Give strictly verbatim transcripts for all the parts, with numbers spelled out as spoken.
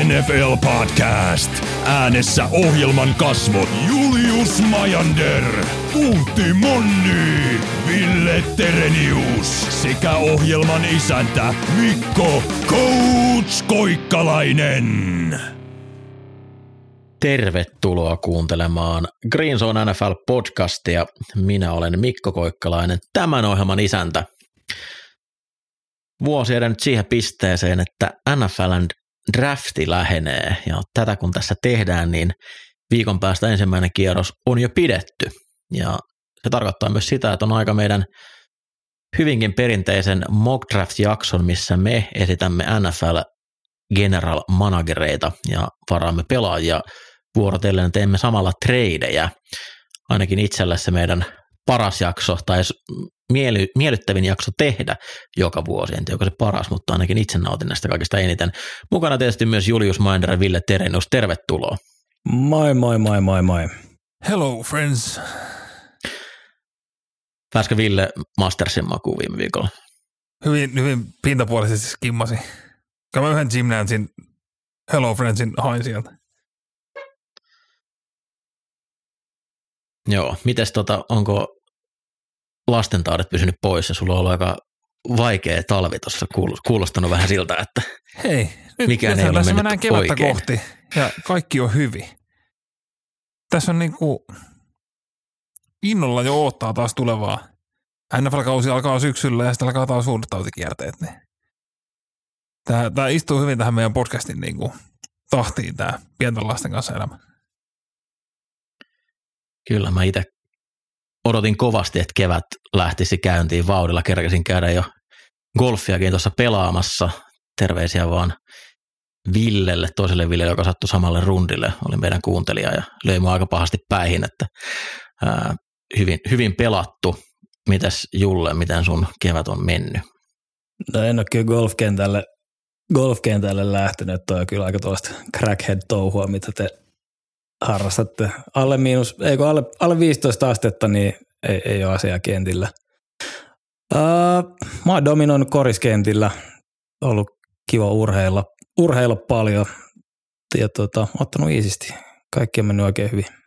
N F L Podcast. Äänessä ohjelman kasvot Julius Majander, Puutti Monni, Ville Terenius sekä ohjelman isäntä Mikko Coach Koikkalainen. Tervetuloa kuuntelemaan Green Zone N F L Podcastia. Minä olen Mikko Koikkalainen, tämän ohjelman isäntä. Vuosi edennyt siihen pisteeseen, että N F L:n drafti lähenee, ja tätä kun tässä tehdään, niin viikon päästä ensimmäinen kierros on jo pidetty. Ja se tarkoittaa myös sitä, että on aika meidän hyvinkin perinteisen mock draft-jakson, missä me esitämme N F L general managereita ja varaamme pelaajia vuorotellen, teemme samalla tradeja. Ainakin itselle se meidän paras jakso tai miely, miellyttävin jakso tehdä joka vuosi. En tiedä, onko se paras, mutta ainakin itse nautin näistä kaikista eniten. Mukana tietysti myös Julius Majander ja Ville Terenius. Tervetuloa. Moi, moi, moi, moi, moi. Hello, friends. Pääskö Ville Mastersin makuun viime viikolla? Hyvin, hyvin pintapuolisesti skimmasi. Kyllä mä yhden Jim Nancein Hello Friendsin hain sieltä. Joo, mites tota, onko lastentaudet pysynyt pois ja sulla on ollut aika vaikea talvi tuossa, kuulostanut vähän siltä, että hei, nyt, mikään ei ole mennyt mennään kevättä oikein. Kohti ja kaikki on hyvin. Tässä on niinku innolla jo odottaa taas tulevaa. N F L-kausi alkaa syksyllä ja sitten alkaa taas uudet tautikierteet. Niin. Tämä, tämä istuu hyvin tähän meidän podcastin niinku tahtiin, tämä pienten lasten kanssa elämä. Kyllä, mä itse odotin kovasti, että kevät lähtisi käyntiin vauhdilla. Kerkesin käydä jo golfiakin tuossa pelaamassa. Terveisiä vaan Villelle, toiselle Villelle, joka sattui samalle rundille. Oli meidän kuuntelija ja löi mua aika pahasti päihin, että ää, hyvin, hyvin pelattu. Mitäs Julle, miten sun kevät on mennyt? No en ole kyllä golfkentälle, golfkentälle lähtenyt. Toi on kyllä aika tuosta crackhead-touhua, mitä te harrastatte. Alle miinus, eikö alle, alle viisitoista astetta, niin ei, ei ole asiaa kentillä. Uh, mä oon dominoinut koriskentillä, ollut kiva urheilla, urheilla paljon ja tota, ottanut iisisti. Kaikki on mennyt oikein hyvin.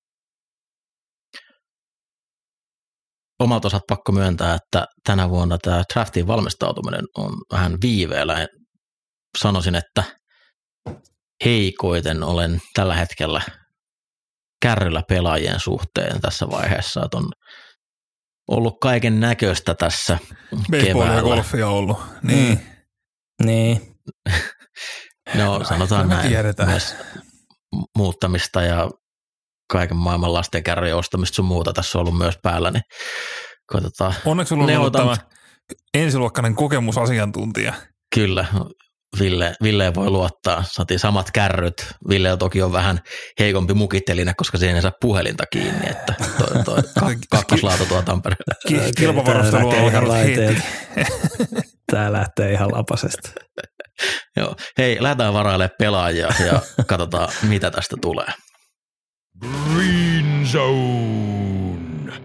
Omalta osalta pakko myöntää, että tänä vuonna tämä draftiin valmistautuminen on vähän viiveellä. Sanoisin, että heikoiten olen tällä hetkellä kärryllä pelaajien suhteen tässä vaiheessa, että on ollut kaiken näköistä tässä baseball keväällä. Ja golfia ollut. Niin. Mm. Niin. No sanotaan me näin. Tiedetään. Myös muuttamista ja kaiken maailman lasten kärryjen ostamista sun muuta tässä on ollut myös päällä, niin koitetaan. Onneksi sulla on ollut tämä ensiluokkainen kokemusasiantuntija. Kyllä, Ville, Ville voi luottaa. Saatiin samat kärryt. Ville toki on vähän heikompi mukitteline, koska siihen ei saa puhelinta kiinni, että toi, toi kakkoslaatu tuo Tampereella. Kilpavarustelu on alkanut heti. Tää lähtee ihan lapasesta. Joo, hei, lähdetään varailemaan pelaajia ja katsotaan, mitä tästä tulee. Green Zone.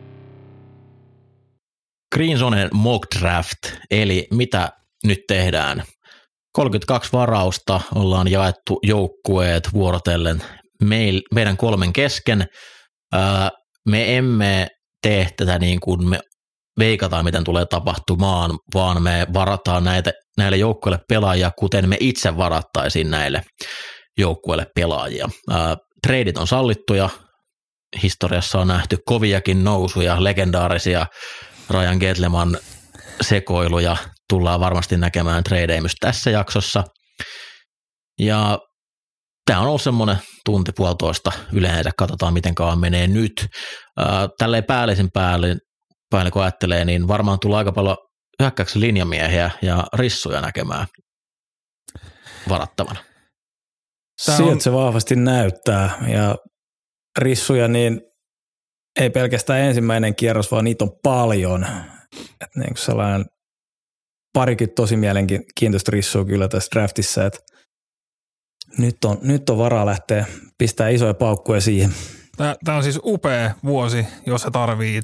Green Zone mock draft, eli mitä nyt tehdään? kolmekymmentäkaksi varausta, ollaan jaettu joukkueet vuorotellen meil, meidän kolmen kesken. Ää, me emme tee tätä niin kuin me veikataan, miten tulee tapahtumaan, vaan me varataan näitä, näille joukkueille pelaajia, kuten me itse varattaisiin näille joukkueille pelaajia. Ää, treidit on sallittuja, historiassa on nähty koviakin nousuja, legendaarisia Ryan Gettleman sekoiluja, tullaan varmasti näkemään tradeja myös tässä jaksossa. Ja tämä on ollut semmoinen tunti puolitoista yleensä, katsotaan miten kauan menee nyt. Ää, tälleen päällisin päälle, päälle kun ajattelee, niin varmaan tulee aika paljon hyökkäyksen linjamiehiä ja rissuja näkemään varattavana. Sieltä se vahvasti näyttää ja rissuja niin ei pelkästään ensimmäinen kierros, vaan niitä on paljon. Et niin kuin sellainen parikin tosi mielenkiintoista rissua kyllä tässä draftissa, että nyt on, nyt on varaa lähteä pistää isoja paukkuja siihen. Tämä on siis upea vuosi, jos sä tarvit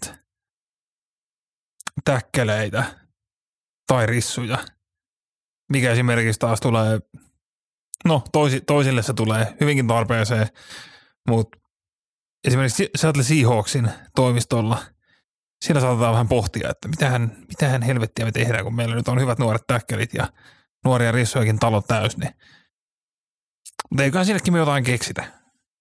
täkkeleitä tai rissuja, mikä esimerkiksi taas tulee No toisi, toisille se tulee hyvinkin tarpeeseen, mutta esimerkiksi Seattle Seahawksin toimistolla siinä saatetaan vähän pohtia, että mitähän, mitähän helvettiä me tehdään, kun meillä nyt on hyvät nuoret täkkelit ja nuoria rissojakin talo täys, niin mutta eiköhän sinnekin me jotain keksitä.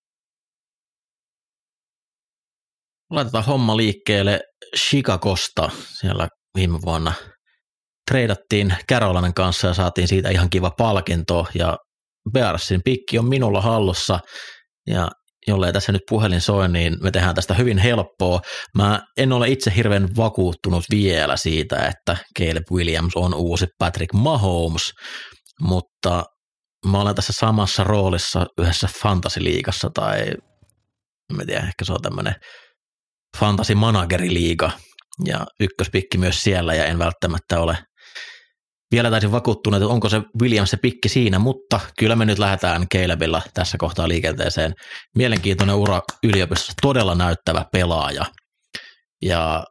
Laitetaan homma liikkeelle Chicagosta. Siellä viime vuonna treidattiin Carolinan kanssa ja saatiin siitä ihan kiva palkinto ja Bearsin pikki on minulla hallussa ja jollei tässä nyt puhelin soi, niin me tehdään tästä hyvin helppoa. Mä en ole itse hirveän vakuuttunut vielä siitä, että Caleb Williams on uusi Patrick Mahomes, mutta mä olen tässä samassa roolissa yhdessä fantasy-liigassa tai en tiedä, ehkä se on tämmöinen fantasy-manageri-liiga ja ykköspikki myös siellä ja en välttämättä ole vielä täysin vakuuttunut, että onko se Williams se pikki siinä, mutta kyllä me nyt lähdetään Calebilla tässä kohtaa liikenteeseen. Mielenkiintoinen ura yliopistossa, todella näyttävä pelaaja ja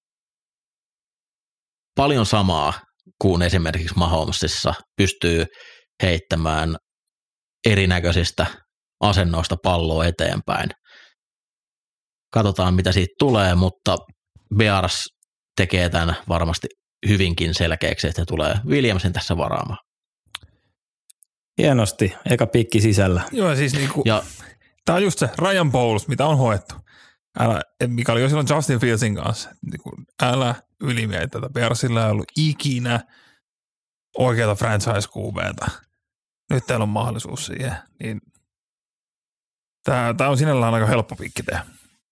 paljon samaa kuin esimerkiksi Mahomesissa pystyy heittämään erinäköisistä asennoista palloa eteenpäin. Katsotaan, mitä siitä tulee, mutta Bears tekee tämän varmasti hyvinkin selkeäksi, että tulee Williamsin tässä varaamaan. Hienosti, eka pikki sisällä. Joo, siis niinku, ja, tämä on just se Ryan Bowles, mitä on hoettu. Älä, mikä oli jo silloin Justin Fieldsin kanssa. Niinku, älä ylimieti tätä. Bearsilla ei ollut ikinä oikeata franchise-Q B:tä. Nyt teillä on mahdollisuus siihen. Niin, tämä, tämä on sinällään aika helppo pikki tehdä.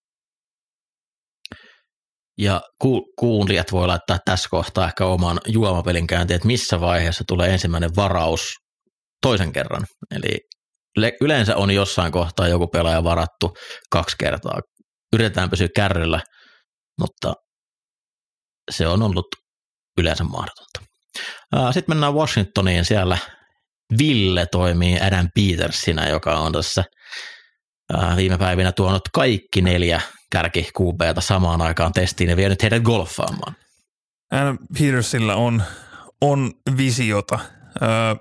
Ja ku, kuulijat voi laittaa tässä kohtaa ehkä oman juomapelin käyntiin, että missä vaiheessa tulee ensimmäinen varaus toisen kerran. Eli yleensä on jossain kohtaa joku pelaaja varattu kaksi kertaa. Yritetään pysyä kärryllä, mutta se on ollut yleensä mahdotonta. Sitten mennään Washingtoniin. Siellä Ville toimii Adam Petersinä, joka on tässä viime päivinä tuonut kaikki neljä kärki Q B:tä samaan aikaan testiin ja vienyt heidät golfaamaan. Adam Petersillä on, on visiota. Öö,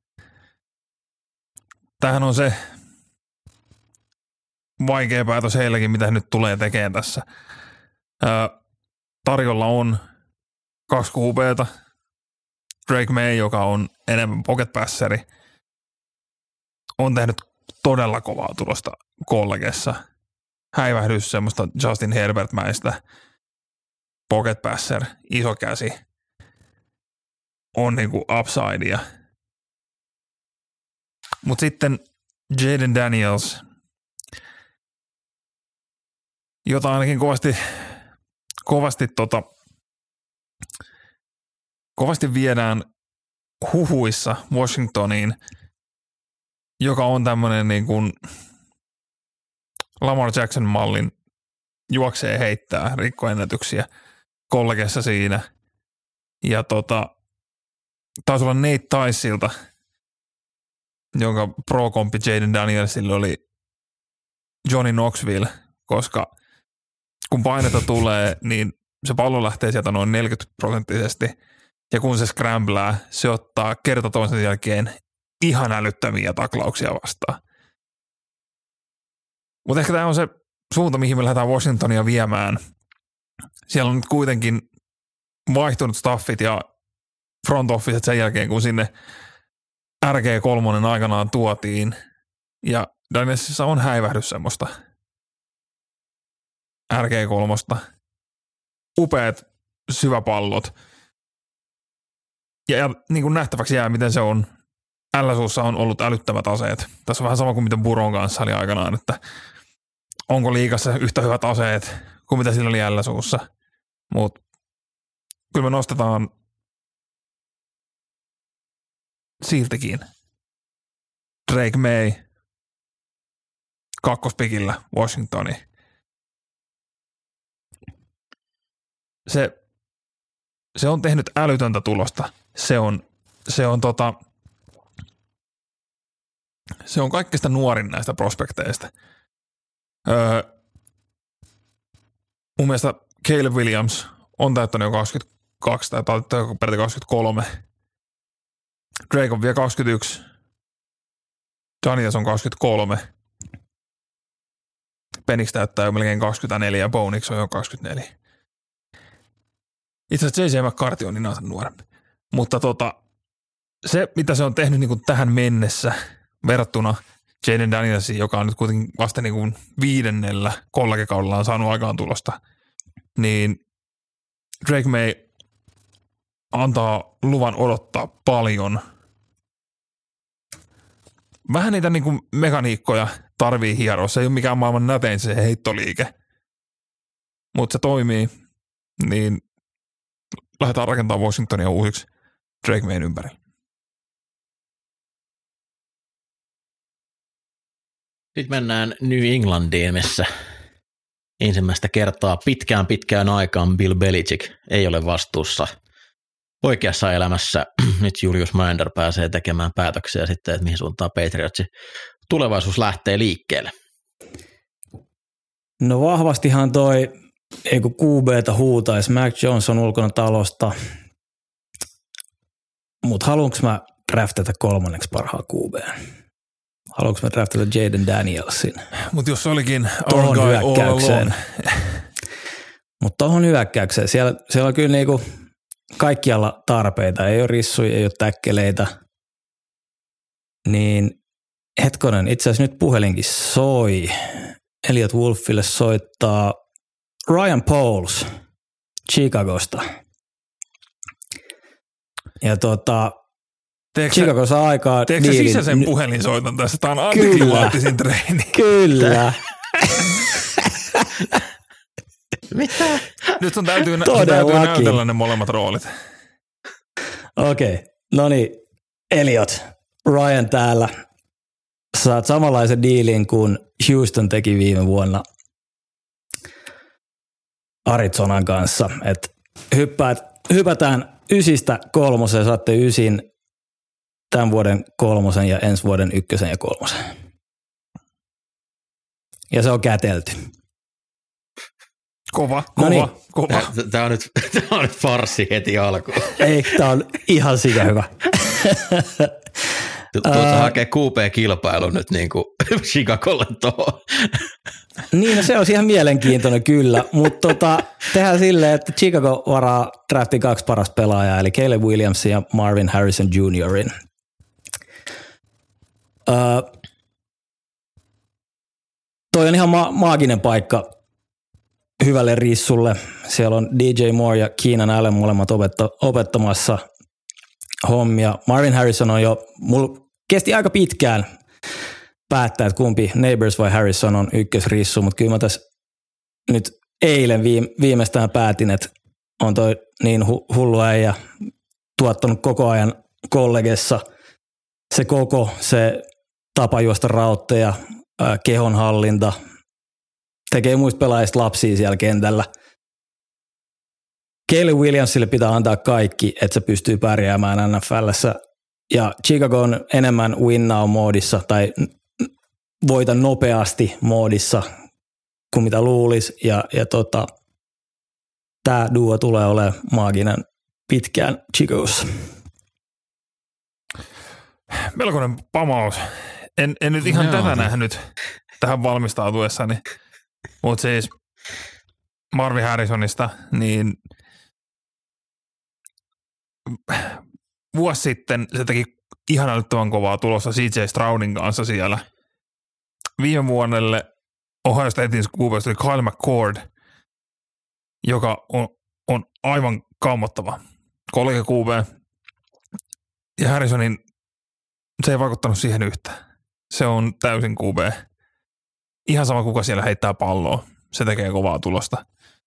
tämähän on se vaikea päätös heilläkin, mitä nyt tulee tekemään tässä. Öö, tarjolla on kaksi Q B:tä. Drake May, joka on enemmän pocket passeri, on tehnyt todella kovaa tulosta kollegessa. Häivähdys semmoista Justin Herbert-mäistä pocket passer, iso käsi, on niinku upsidea. Mutta sitten Jaden Daniels, jota ainakin kovasti, kovasti, tota, kovasti viedään huhuissa Washingtoniin, joka on tämmöinen niin kuin Lamar Jackson-mallin juoksee heittää rikkoennätyksiä kollegessa siinä. Ja tota, taisi olla Nate Ticeilta, jonka pro-kompi Jaden Danielsille oli Johnny Knoxville, koska kun painetta tulee, niin se pallo lähtee sieltä noin neljäkymmentä prosenttisesti, ja kun se scramblää, se ottaa kerta toisen jälkeen ihan älyttömiä taklauksia vastaan. Mutta ehkä tämä on se suunta, mihin me lähdetään Washingtonia viemään. Siellä on nyt kuitenkin vaihtunut staffit ja front officet sen jälkeen, kun sinne R G kolme aikanaan tuotiin. Ja Danielsissa on häivähdys semmoista R G kolme. Upeat syväpallot. Ja, ja niin kuin nähtäväksi jää, miten se on. L S U:ssa on ollut älyttömät aseet. Tässä on vähän sama kuin mitä Buron kanssa oli aikanaan, että onko liigassa yhtä hyvät aseet kuin mitä sillä oli L S U:ssa. Mutta kyllä me nostetaan siltikin Drake May kakkospikillä Washingtoni. Se, se on tehnyt älytöntä tulosta. Se on, se on tota, se on kaikista nuorin näistä prospekteista. Öö, mun mielestä Caleb Williams on täyttänyt jo kaksikymmentäkaksi tai peräti kaksikymmentäkolme. Drake on vielä kaksikymmentäyksi. Daniels on kaksikymmentäkolme. Penix täyttää jo melkein kaksikymmentäneljä ja Bonix on jo kaksikymmentäneljä. Itse asiassa J J McCarthy on niin nuorempi. Mutta tota, se, mitä se on tehnyt niin kuin tähän mennessä verrattuna Jaden Danielsiin, joka on nyt kuitenkin vasta niin kuin viidennellä kollegekaudellaan saanut aikaan tulosta, niin Drake May antaa luvan odottaa paljon. Vähän niitä niin kuin mekaniikkoja tarvii hieroa. Se ei ole mikään maailman nätein se heittoliike, mutta se toimii, niin lähdetään rakentamaan Washingtonia uusiksi Drake Mayn ympärillä. Sitten mennään New Englandiin, missä ensimmäistä kertaa pitkään pitkään aikaan Bill Belichick ei ole vastuussa oikeassa elämässä. Nyt Julius Mander pääsee tekemään päätöksiä sitten, että mihin suuntaan Patriotsin tulevaisuus lähtee liikkeelle. No vahvastihan toi, ei kun Q B:tä huutaisi, Mac Jones on ulkona talosta, mutta haluanko mä draftata kolmanneksi parhaan Q B:n? Haluanko mä draftata Jaden Danielsin? Mutta jos olikin tuohon hyökkäykseen. Mutta tuohon hyökkäykseen, siellä, siellä on kyllä niinku kaikkialla tarpeita, ei ole rissuja, ei ole täkkeleitä, niin hetkonen, itse asiassa nyt puhelinkin soi. Elliot Wolfille soittaa Ryan Poles Chicagosta. Ja tota, teekö Chicago saa aikaa teekö diilin. Teekö sisäisen puhelinsoiton tässä? Tämä on antiklimaattisin treeni. Kyllä. Mitä? Nyt sun täytyy, sun täytyy näytellä ne molemmat roolit. Okei, okay. No niin, Elliot, Ryan täällä. Saat samanlaisen diilin kuin Houston teki viime vuonna Arizonan kanssa. Et hyppäät, hypätään ysistä kolmoseen, saatte ysin tämän vuoden kolmosen ja ensi vuoden ykkösen ja kolmosen. Ja se on kätelty. Kova, kova, Noniin. kova. Tämä on nyt, tämä on nyt farssi heti alkuun. Ei, tämä on ihan sika hyvä. Tuossa uh, hakee Q P-kilpailun nyt niin kuin Chicagolle tuohon. Niin, no se on ihan mielenkiintoinen kyllä, mutta tota, tehdään silleen, että Chicago varaa draftin kaksi parasta pelaajaa, eli Caleb Williamsin ja Marvin Harrison juniorin. Uh, toi on ihan ma- maaginen paikka hyvälle rissulle. Siellä on D J Moore ja Keenan Allen molemmat opetta- opettamassa hommia. Marvin Harrison on jo, mulla kesti aika pitkään päättää, että kumpi Neighbors vai Harrison on ykkösrissu, mutta kyllä mä tässä nyt eilen viimeistään päätin, että on toi niin hu- hullu äijä tuottanut koko ajan kollegessa se koko, se tapa juosta rautteja, ää, kehonhallinta, tekee muista pelaajista lapsia siellä kentällä. Caleb Williamsille pitää antaa kaikki, että se pystyy pärjäämään N F L:ssä. Ja Chicago on enemmän win now-moodissa tai voita nopeasti moodissa kuin mitä luulisi. Ja, ja tota, tämä duo tulee olemaan maaginen pitkään Chicagossa. Melkoinen pamaus. En, en nyt ihan Joo. tätä nähnyt tähän valmistautuessani, mutta siis Marvin Harrisonista, niin vuosi sitten se teki ihan älyttömän kovaa tulossa C J Stroudin kanssa siellä. Viime vuonnelle Ohio Statein Q B:stä oli Kyle McCord, joka on, on aivan kammottava kollega Q B. Ja Harrisonin se ei vaikuttanut siihen yhtään. Se on täysin Q B. Ihan sama kuka siellä heittää palloa. Se tekee kovaa tulosta.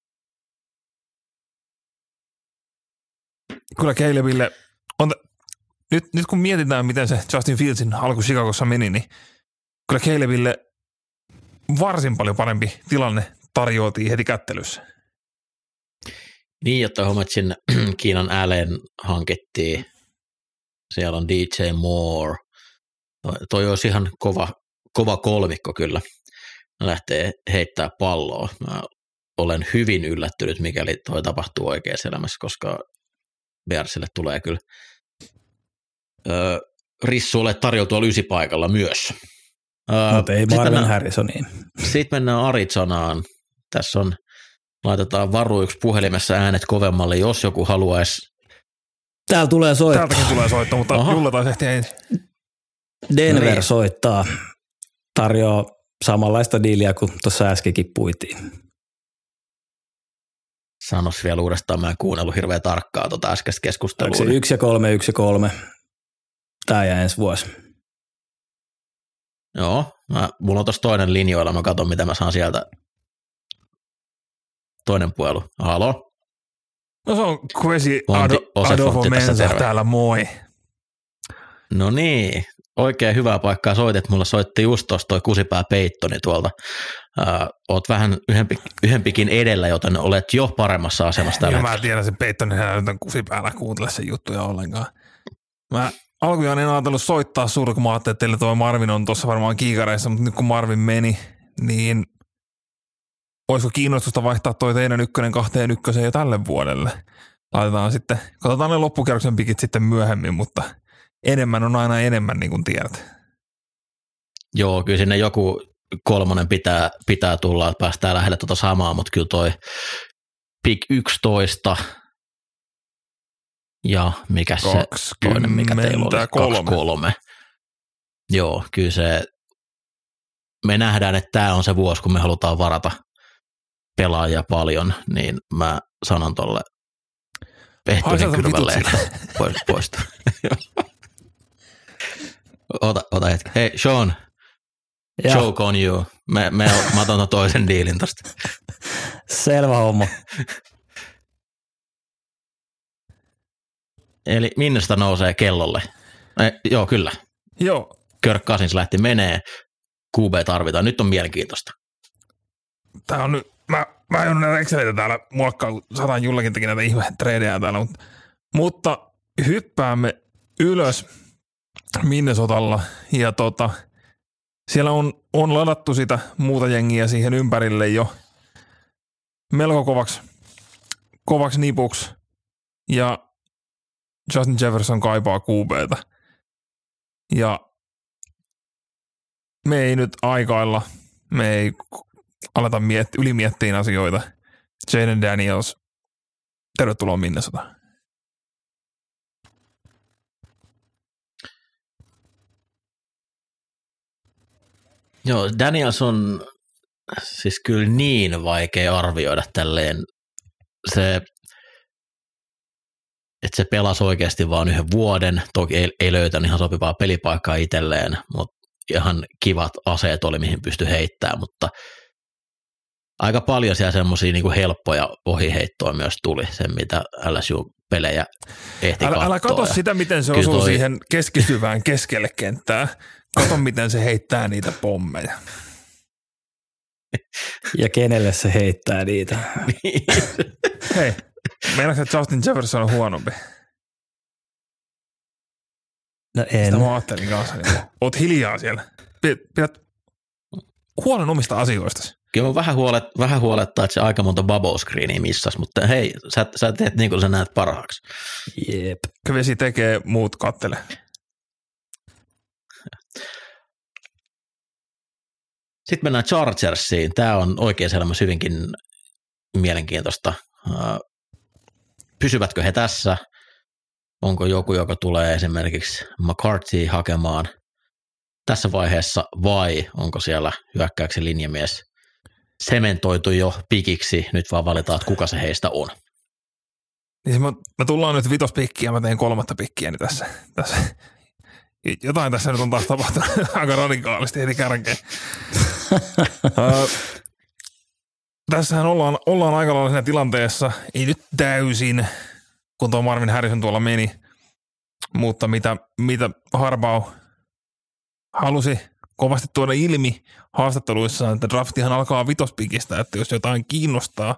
Kyllä Calebille on, nyt, nyt kun mietitään, miten se Justin Fieldsin alku Chicagossa meni, niin kyllä Calebille varsin paljon parempi tilanne tarjoiltiin heti kättelyssä. Niin, jotta Hometsin Keenan Allen hankittiin. Siellä on D J Moore. Toi, toi olisi ihan kova, kova kolmikko kyllä. Lähtee heittää palloa. Mä olen hyvin yllättynyt, mikäli toi tapahtuu oikeassa elämässä, koska Bearsille tulee kyllä öö, Rissuille tarjoutua ysipaikalla myös. Mutta ei Marvin Harrisoniin. Sitten mennään Arizonaan. Tässä on, laitetaan varu yksi puhelimessa äänet kovemmalle, jos joku haluaisi. Täällä tulee soittaa. Täältäkin tulee soittaa, mutta Aha. Julle taas ehti ensin. Denver no niin. soittaa. Tarjoaa samanlaista diiliä kuin tuossa äskenkin puitiin. Sanois vielä uudestaan, mä en kuunnellut hirveän tarkkaa tuota äskeistä keskustelua. Onko se yksi ja kolme, yksi ja kolme? Tää ja ensi vuosi. Joo, mä, mulla on tossa toinen linjoilla, mä katson mitä mä saan sieltä. Toinen puhelu. Halo? No se on Quesi Adolfo Mensa täällä, moi. No niin, oikein hyvää paikkaa soitet. Mulla soitti just tossa toi kusipää Peittoni tuolta. Äh, oot vähän yhempi, yhempikin edellä, joten olet jo paremmassa asemassa tällä hetkellä. Mä tiedän sen Peittoni, hän nyt on kusipäällä kuuntele sen juttuja ollenkaan. Mä alkujaan en ajatellut soittaa sulle, kun mä ajattelin, että teille tuo Marvin on tuossa varmaan kiikareissa, mutta nyt kun Marvin meni, niin olisiko kiinnostusta vaihtaa toi teidän ykkönen kahteen ykköseen jo tälle vuodelle? Laitetaan sitten, katsotaan ne loppukierroksen pikit sitten myöhemmin, mutta enemmän on aina enemmän, niin kuin tiedät. Joo, kyllä sinne joku kolmonen pitää, pitää tulla, että päästään lähelle tuota samaa, mutta kyllä toi pick yksitoista ja mikä se toinen, mikä teillä oli? kaksikymmentäkolme. Joo, kyllä se, me nähdään, että tämä on se vuosi, kun me halutaan varata pelaajia paljon, niin mä sanon tolle Pehtosen kylmälle, että poistuu. ota, ota hetki. Hei, Sean, ja. Joke on you. Me, me, mä otan toisen diilin tosta. Selvä homma. Eli minne sitä nousee kellolle? Eh, joo, kyllä. Joo. Kirk Cousins lähti menee. Q B tarvitaan. Nyt on mielenkiintoista. Tää on nyt, mä, mä en ole näitä Exceleitä täällä muokkaa, kun sataan Jullekin teki näitä ihme treidejä täällä, mutta, mutta hyppäämme ylös Minnesotalla ja tota, siellä on, on ladattu sitä muuta jengiä siihen ympärille jo melko kovaksi, kovaksi nipuksi ja Justin Jefferson kaipaa Q B:tä ja me ei nyt aikailla, me ei aleta miet- ylimiettiin asioita. Jaden Daniels, tervetuloa Minnesota. Joo, Daniels on siis kyllä niin vaikea arvioida tälleen. Se, että se pelasi oikeasti vaan yhden vuoden, toki ei, ei löytänyt ihan sopivaa pelipaikkaa itselleen, mutta ihan kivat aseet oli, mihin pystyi heittämään, mutta aika paljon siellä semmoisia niin kuin helppoja ohiheittoa myös tuli, sen mitä L S U-pelejä ehti älä, katsoa. Älä katso sitä, miten se osuu toi siihen keskisyvään keskelle kenttää. Kato, miten se heittää niitä pommeja. Ja kenelle se heittää niitä. Hei, meinaatko, että Justin Jefferson on huonompi? No en. Sitä mä ajattelin kanssa. Niin oot hiljaa siellä. Pidät huolen omista asioistasi. Kyllä mun vähän, huolet, vähän huolettaa, että se aika monta bubble screenia missas, mutta hei, sä, sä teet niin kuin sä näet parhaaksi. Jep. Vesi tekee, muut kattele. Sitten mennään Chargersiin. Tämä on oikein elämässä hyvinkin mielenkiintoista. Pysyvätkö he tässä? Onko joku, joka tulee esimerkiksi McCarthy hakemaan tässä vaiheessa, vai onko siellä hyökkäyksen linjamies sementoitu jo pikiksi, nyt vaan valitaan, että kuka se heistä on. Niin me, me tullaan nyt vitospikkiä, mä teen kolmatta pikkiä niin tässä, tässä. Jotain tässä nyt on taas tapahtunut aika radikaalisti heti kärkeen. uh, tässähän ollaan, ollaan aika lailla siinä tilanteessa, ei nyt täysin, kun tuo Marvin Harrison tuolla meni, mutta mitä, mitä Harbaugh halusi kovasti tuoda ilmi haastatteluissaan, että draftihan alkaa vitospikistä, että jos jotain kiinnostaa,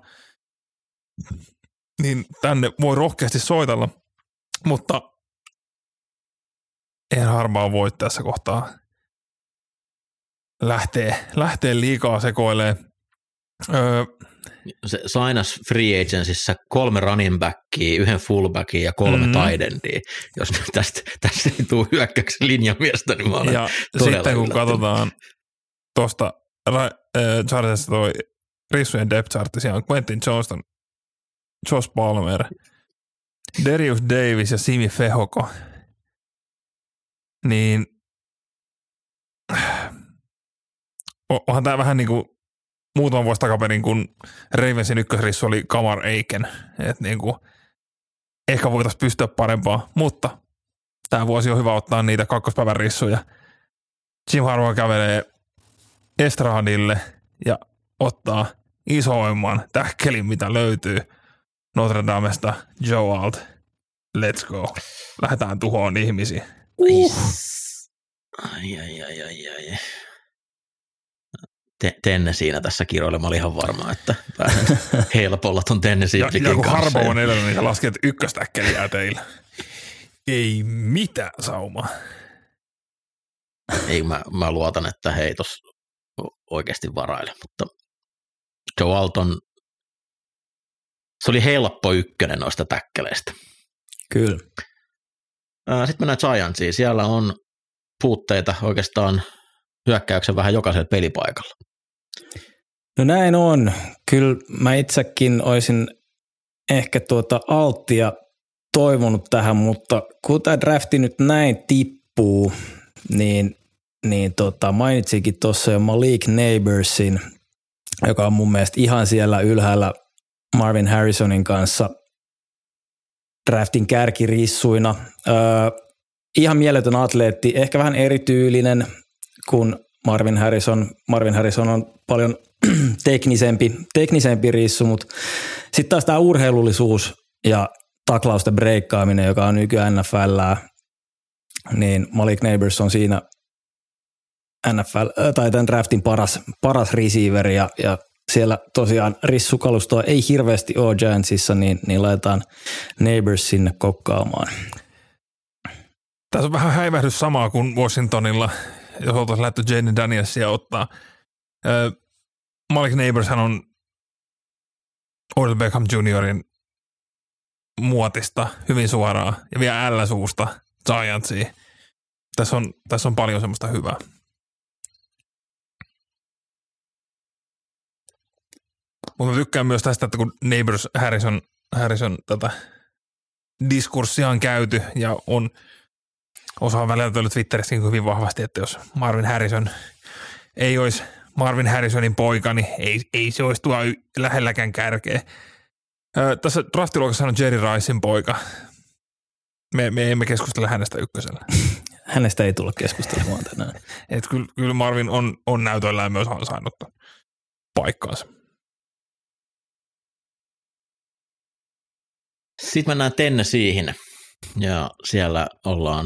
niin tänne voi rohkeasti soitella, mutta eihän Harbaugh voi tässä kohtaa lähteä, lähteä liikaa sekoilemaan. Öö, Se sainas free agencyssä kolme running backia, yhden fullbackia ja kolme mm-hmm. tight endia. Jos tästä, tästä ei tule hyökkäyksen linjamiestä, niin mä olen ja todella sitten kun yllättynyt. katsotaan tuosta äh, Chargersista toi rissujen depth chartti, siellä on Quentin Johnston, Josh Palmer, Darius Davis ja Simi Fehoko, niin onhan tämä vähän niin kuin muutaman vuosi takaperin, kun Ravensin ykkösrissu oli Kamar Aiken, että niin kuin ehkä voitaisiin pystyä parempaan, mutta tämä vuosi on hyvä ottaa niitä kakkospäivän rissuja. Jim Harbaugh kävelee Estradille ja ottaa isoimman tähkelin, mitä löytyy Notre Damesta, Joe Alt. Let's go. Lähdetään tuhoon ihmisiä. Uh. Ai, ai, ai, ai, ai. Te, tenne siinä tässä kiroille. Mä olin ihan varma, että pääsen helpolla ton Tennessee Pickin kanssa. Ja kun Harbaugh on edellä, niin sä lasket ykköstäkkeli jää teillä. Ei mitään saumaa. Ei, mä, mä luotan, että hei tos oikeasti varaile, mutta Joe Alton, se oli helppo ykkönen noista täkkeleistä. Kyllä. Sitten mennään Giantsiin. Siellä on puutteita oikeastaan hyökkäyksen vähän jokaisella pelipaikalla. No näin on. Kyllä mä itsekin olisin ehkä tuota Alttia toivonut tähän, mutta kun tämä drafti nyt näin tippuu, niin, niin tota, mainitsikin tuossa jo Malik Neighborsin, joka on mun mielestä ihan siellä ylhäällä Marvin Harrisonin kanssa draftin kärkirissuina. Öö, ihan mieletön atleetti, ehkä vähän erityylinen kuin Marvin Harrison. Marvin Harrison on paljon teknisempi, teknisempi rissu, mutta sitten taas tämä urheilullisuus ja taklausten breikkaaminen, joka on nykyään N F L:ää, niin Malik Neighbors on siinä N F L, tai tämän draftin paras, paras receiver, ja, ja siellä tosiaan rissukalustoa ei hirveästi ole Giantsissa, niin, niin laitetaan Neighbors sinne kokkaamaan. Tässä on vähän häivähdys samaa kuin Washingtonilla, jos oltaisiin lähdetty Jaden Danielsia ottaa. Äh, Malik Neighborshan on Odell Beckham juniorin muotista hyvin suoraan ja vielä L-suusta Giantsiin. Tässä on, tässä on paljon semmoista hyvää. Mutta tykkään myös tästä, että kun Neighbors Harrison, Harrison tätä diskurssia on käyty ja on osa on välillä Twitterissä hyvin vahvasti, että jos Marvin Harrison ei olisi Marvin Harrisonin poika, niin ei, ei se olisi tuo lähelläkään kärkeä. Öö, tässä draftiluokassa on Jerry Ricein poika. Me, me emme keskustele hänestä ykkösellä. Hänestä ei tulla keskustelemaan tänään. Et kyllä, kyllä Marvin on, on näytöllään myös ansainnut paikkaansa. Sitten mennään Tennesseeihin ja siellä ollaan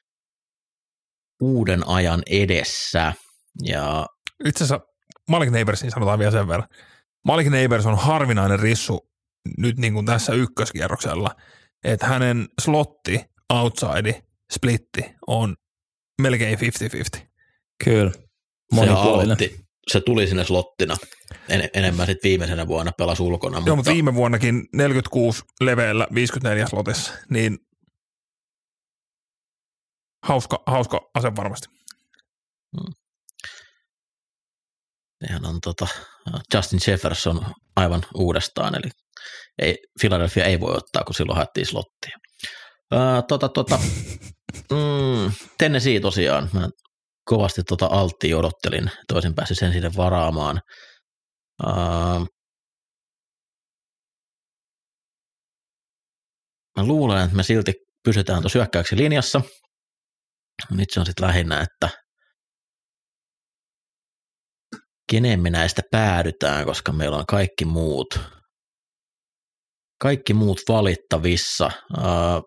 uuden ajan edessä. Ja itse asiassa Malik Neighborsin sanotaan vielä sen verran. Malik Neighbors on harvinainen rissu nyt niin kuin tässä ykköskierroksella, että hänen slotti, outside, splitti on melkein viisikymmentä viisikymmentä. Kyllä. Se aloitti, se tuli sinne slottina. En, enemmän sitten viimeisenä vuonna pelasi ulkona. Joo, mutta, mutta viime vuonnakin neljäkymmentäkuusi leveällä, viisikymmentäneljä slotissa, niin hauska, hauska ase varmasti. Hmm. Sehän on tota, Justin Jefferson aivan uudestaan, eli ei, Philadelphia ei voi ottaa, kun silloin haettiin slottia. Ää, tota, tota, mm, Tennessee tosiaan, mä kovasti tota Alttia odottelin, toisin päässyt sen sinne varaamaan. Ää, mä luulen, että me silti pysytään tuossa hyökkäyksen linjassa. Nyt se on sitten lähinnä, että kenen me näistä päädytään, koska meillä on kaikki muut, kaikki muut valittavissa. Uh,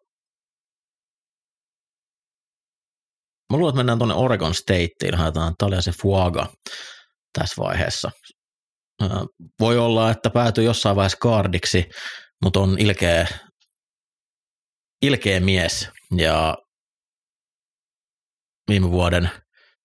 mä luulen, että mennään tuonne Oregon Stateen, haetaan Taliasen Fuaga tässä vaiheessa. Uh, voi olla, että päätyy jossain vaiheessa guardiksi, mutta on ilkeä, ilkeä mies ja viime vuoden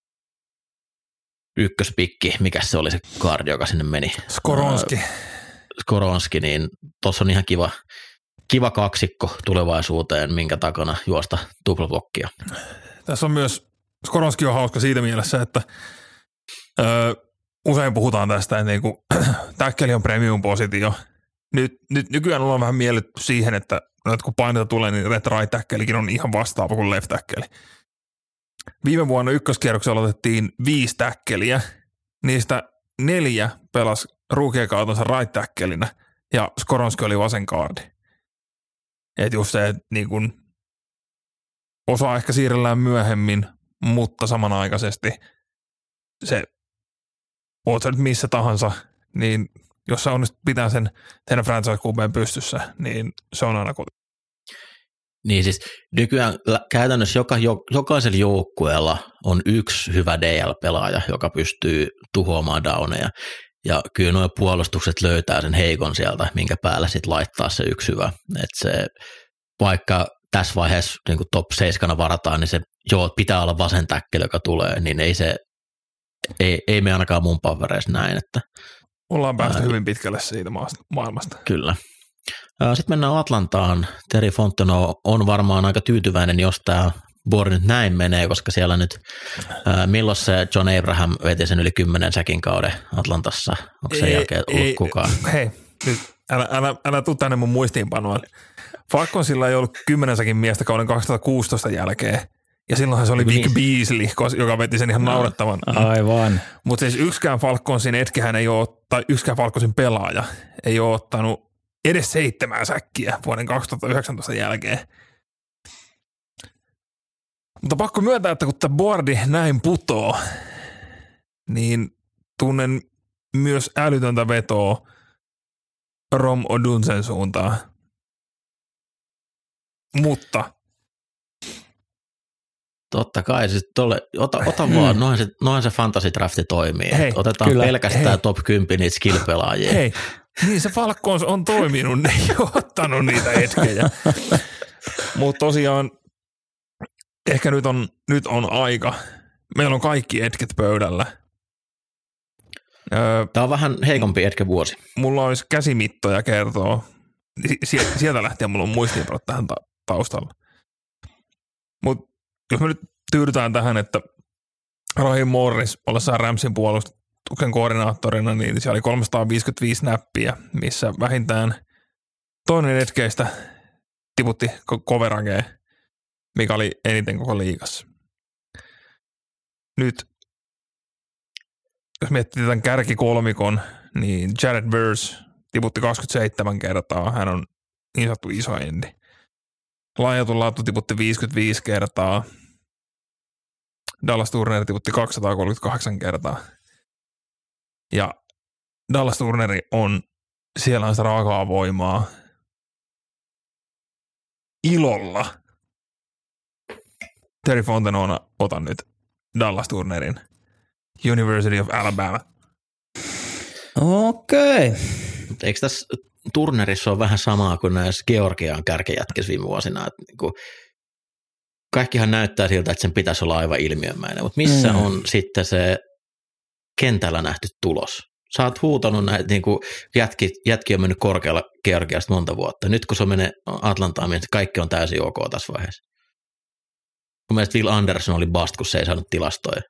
ykköspikki, mikä se oli se guard, joka sinne meni? Skoronski. Skoronski, niin tuossa on ihan kiva, kiva kaksikko tulevaisuuteen, minkä takana juosta tuplablokkia. Tässä on myös, Skoronski on hauska siitä mielessä, että öö, usein puhutaan tästä, että niinku, täkkeli on premium-positio. Nyt, nyt nykyään ollaan vähän mielletty siihen, että, että kun painetta tulee, niin red right tackelikin on ihan vastaava kuin left tackeli. Viime vuonna ykköskierroksella otettiin viisi tackeliä, niistä neljä pelasi rookie-kautensa right tackelinä ja Skoronski oli vasen kaardi. Että just se, että niin kun osa ehkä siirrellään myöhemmin, mutta samanaikaisesti se, oot sä nyt missä tahansa, niin jos sä onnistut pitää sen teidän franchise-kuubeen pystyssä, niin se on aina koti. Niin siis nykyään käytännössä joka, jokaisella joukkueella on yksi hyvä D L-pelaaja, joka pystyy tuhoamaan downeja. Ja kyllä nuo puolustukset löytää sen heikon sieltä, minkä päällä sitten laittaa se yksi hyvä. Et se, vaikka tässä vaiheessa niin kuin top seitsemän varataan, niin se joo, pitää olla vasen täkkeli, joka tulee, niin ei se, ei, ei me ainakaan mun papereissa näin. Että, ollaan päästy ää, hyvin pitkälle siitä maailmasta. Kyllä. Sitten mennään Atlantaan. Terry Fontenot on varmaan aika tyytyväinen, jos tämä board nyt näin menee, koska siellä nyt, ää, milloin se John Abraham veti sen yli kymmenen säkin kauden Atlantassa? Onko sen ei, jälkeen ollut ei, kukaan? Hei, nyt älä, älä, älä tuu tänne mun muistiinpanoon. Falconsilla ei ollut kymmenen säkin miestä kauden kaksituhattakuusitoista jälkeen, ja silloinhan se oli Vic niin. Beasley, joka veti sen ihan naurettavan. Aivan. Mutta siis yksikään Falconsin etkehän ei ole, tai yksikään Falconsin pelaaja ei ole ottanut edes seitsemää säkkiä vuoden kaksituhattayhdeksäntoista jälkeen. Mutta pakko myöntää, että kun tämä boardi näin putoo, niin tunnen myös älytöntä vetoa Rom Odunsen suuntaan. Mutta totta kai, siis tolle, ota, ota vaan, noin se, noin se fantasy-drafti toimii. Hei, otetaan kyllä, pelkästään hei. top kymmenen niitä skill-pelaajia. Hei, niin se Falcons on toiminut, ne ei ole ottanut niitä etkejä. Mutta tosiaan, ehkä nyt on, nyt on aika. Meillä on kaikki etket pöydällä. Öö, Tämä on vähän heikompi etkä vuosi. mulla olisi käsimittoja kertoa. Sieltä lähtien mulla on muistiinpanot tähän ta- taustalla. Mutta jos me nyt tyydytään tähän, että Raheem Morris ollessaan Ramsin puolustuksen koordinaattorina, niin siellä oli kolmesataaviisikymmentäviisi näppiä, missä vähintään toinen etkeistä tiputti coverageen, mikä oli eniten koko liigassa. Nyt, jos miettii tämän kärkikolmikon, niin Jared Verse tiputti kaksikymmentäseitsemän kertaa. Hän on niin sanottu iso endi. Laajatun laatu tiputti viisikymmentäviisi kertaa. Dallas Turner tiputti kaksisataakolmekymmentäkahdeksan kertaa. Ja Dallas Turneri on, siellä on sitä raakaa voimaa. Ilolla. Terry Fontenona, otan nyt Dallas Turnerin. University of Alabama. Okei. Eikö tässä Turnerissa ole vähän samaa kuin näissä Georgian kärkijätkissä viime vuosina? Että niin kuin kaikkihan näyttää siltä, että sen pitäisi olla aivan ilmiömäinen, mutta missä mm. on sitten se kentällä nähty tulos? Sä oot huutanut näitä, niin kuin jätki, jätki on mennyt korkealla Georgiasta monta vuotta. Nyt kun se menee Atlantaan, niin kaikki on täysin ok tässä vaiheessa. Mun mielestä Will Anderson oli bust, kun se ei saanut tilastoja.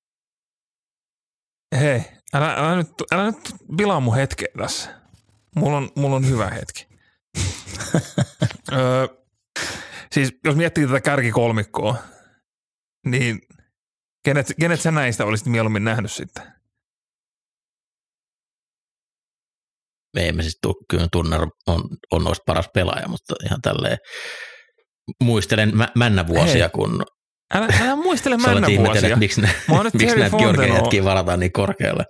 Hei, älä, älä, nyt, älä nyt pilaa mun hetkeä tässä. Mulla on, mulla on hyvä hetki. öö, siis jos miettii tätä kärkikolmikkoa, niin kenet, kenet sä näistä olisit mieluummin nähnyt sitten? Ei me siis, kyllä Turner on, on noista paras pelaaja, mutta ihan tälleen muistelen mä, männä vuosia, Hei. kun Älä, älä muistele männä vuosia. Miksi, ne, miksi näitä Georgia-jätkiä varataan niin korkealle.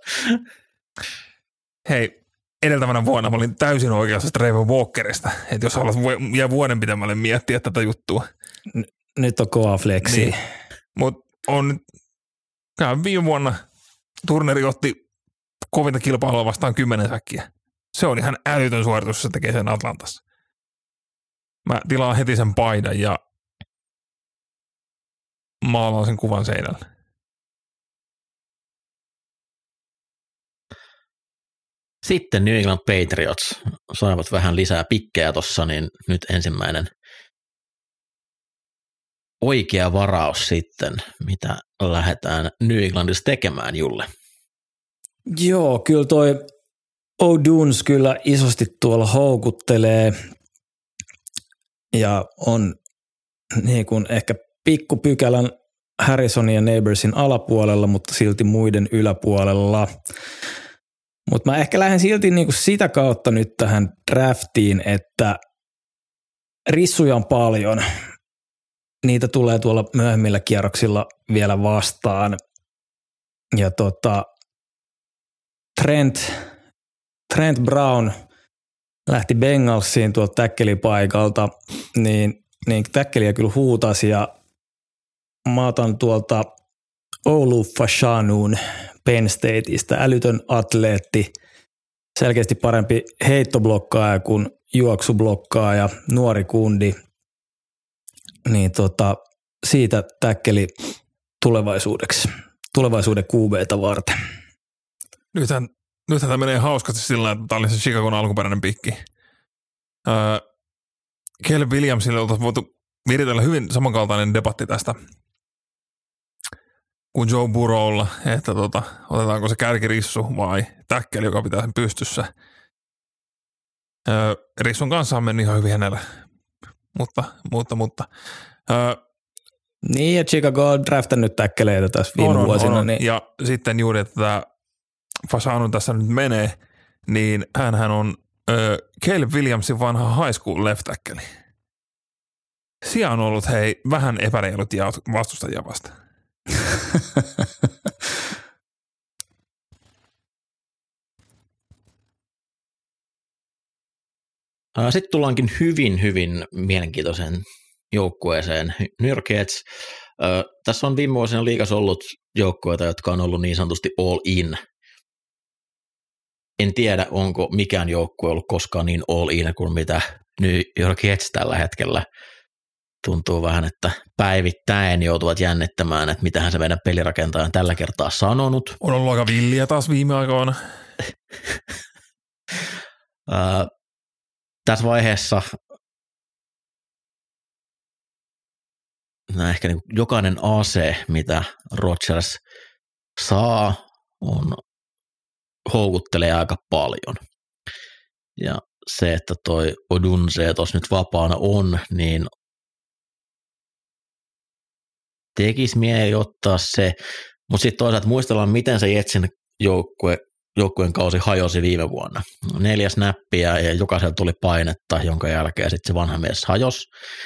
Hei, edeltävänä vuonna mä olin täysin oikeassa Trevor Walkerista, että jos haluat jää vuoden pitemmälle miettiä tätä juttua. N- nyt on kova fleksi. Niin. Mutta on nyt, viime vuonna Turneri otti kovinta kilpailua vastaan kymmenen säkkiä. Se on ihan älytön suoritus, jos se tekee sen Atlantassa. Mä tilaan heti sen paidan ja maalaan sen kuvan seinälle. Sitten New England Patriots saivat vähän lisää pikkejä tuossa, niin nyt ensimmäinen oikea varaus sitten, mitä lähdetään New Englandissa tekemään, Julle. Joo, kyllä toi O'Duns kyllä isosti tuolla houkuttelee ja on niin kuin ehkä pikkupykälän Harrisonin ja Neighborsin alapuolella, mutta silti muiden yläpuolella. Mutta mä ehkä lähden silti niinku sitä kautta nyt tähän draftiin, että rissuja on paljon. Niitä tulee tuolla myöhemmillä kierroksilla vielä vastaan. Ja tota, Trent, Trent Brown lähti Bengalsiin tuolta täkkelipaikalta, niin, niin täkkeliä kyllä huutasi ja mä otan tuolta Olu Fashanun Penn Stateista, älytön atleetti, selkeästi parempi heittoblokkaaja kuin juoksublokkaaja, nuori kundi, niin tota, siitä täkkeli tulevaisuudeksi, tulevaisuuden Q B:tä varten. Nythän, nythän tämä menee hauskasti sillä, että tämä oli se Chicagon alkuperäinen pikki. Öö, Caleb Williamsille oltaisiin voitu viritellä hyvin samankaltainen debatti tästä kuin Joe Burrowlla, että tota, otetaanko se kärkirissu vai täkkeli, joka pitää sen pystyssä. Öö, rissun kanssa on mennyt ihan hyvin hänellä, mutta, mutta, mutta. Öö, niin, ja Chicago on draftannut täkkeleitä tässä viime on, vuosina. On, on. Niin. Ja sitten juuri, että tämä Fasanu tässä nyt menee, niin hänhän on öö, Caleb Williamsin vanha high school left tackle. Siellä on ollut hei vähän epäreilut vastustajia vasta. Sitten tullaankin hyvin, hyvin mielenkiintoiseen joukkueeseen. New York Jets. Tässä on viime vuosina liigassa ollut joukkueita, jotka on ollut niin sanotusti all in. En tiedä, onko mikään joukkue ollut koskaan niin all in kuin mitä New York Jets tällä hetkellä. Tuntuu vähän, että päivittäin joutuvat jännittämään, että mitähän se meidän pelirakentaja on tällä kertaa sanonut. On ollut aika villiä taas viime aikoina. uh, tässä vaiheessa ehkä niin jokainen ase, mitä Rodgers saa, on, houkuttelee aika paljon. Ja se, että toi Odunze tuossa nyt vapaana on, niin tekisi mieli ottaa se, mutta sitten toisaalta muistellaan, miten se Jetsin joukkue, joukkueen kausi hajosi viime vuonna. Neljä snappia ja jokaisella tuli painetta, jonka jälkeen sitten se vanha mies hajosi.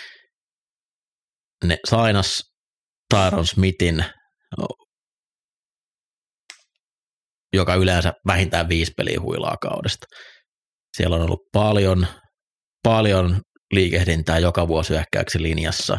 Ne sainas Tyron Smithin, joka yleensä vähintään viisi peliä huilaa kaudesta. Siellä on ollut paljon, paljon liikehdintää joka vuosi hyökkäyksi linjassa.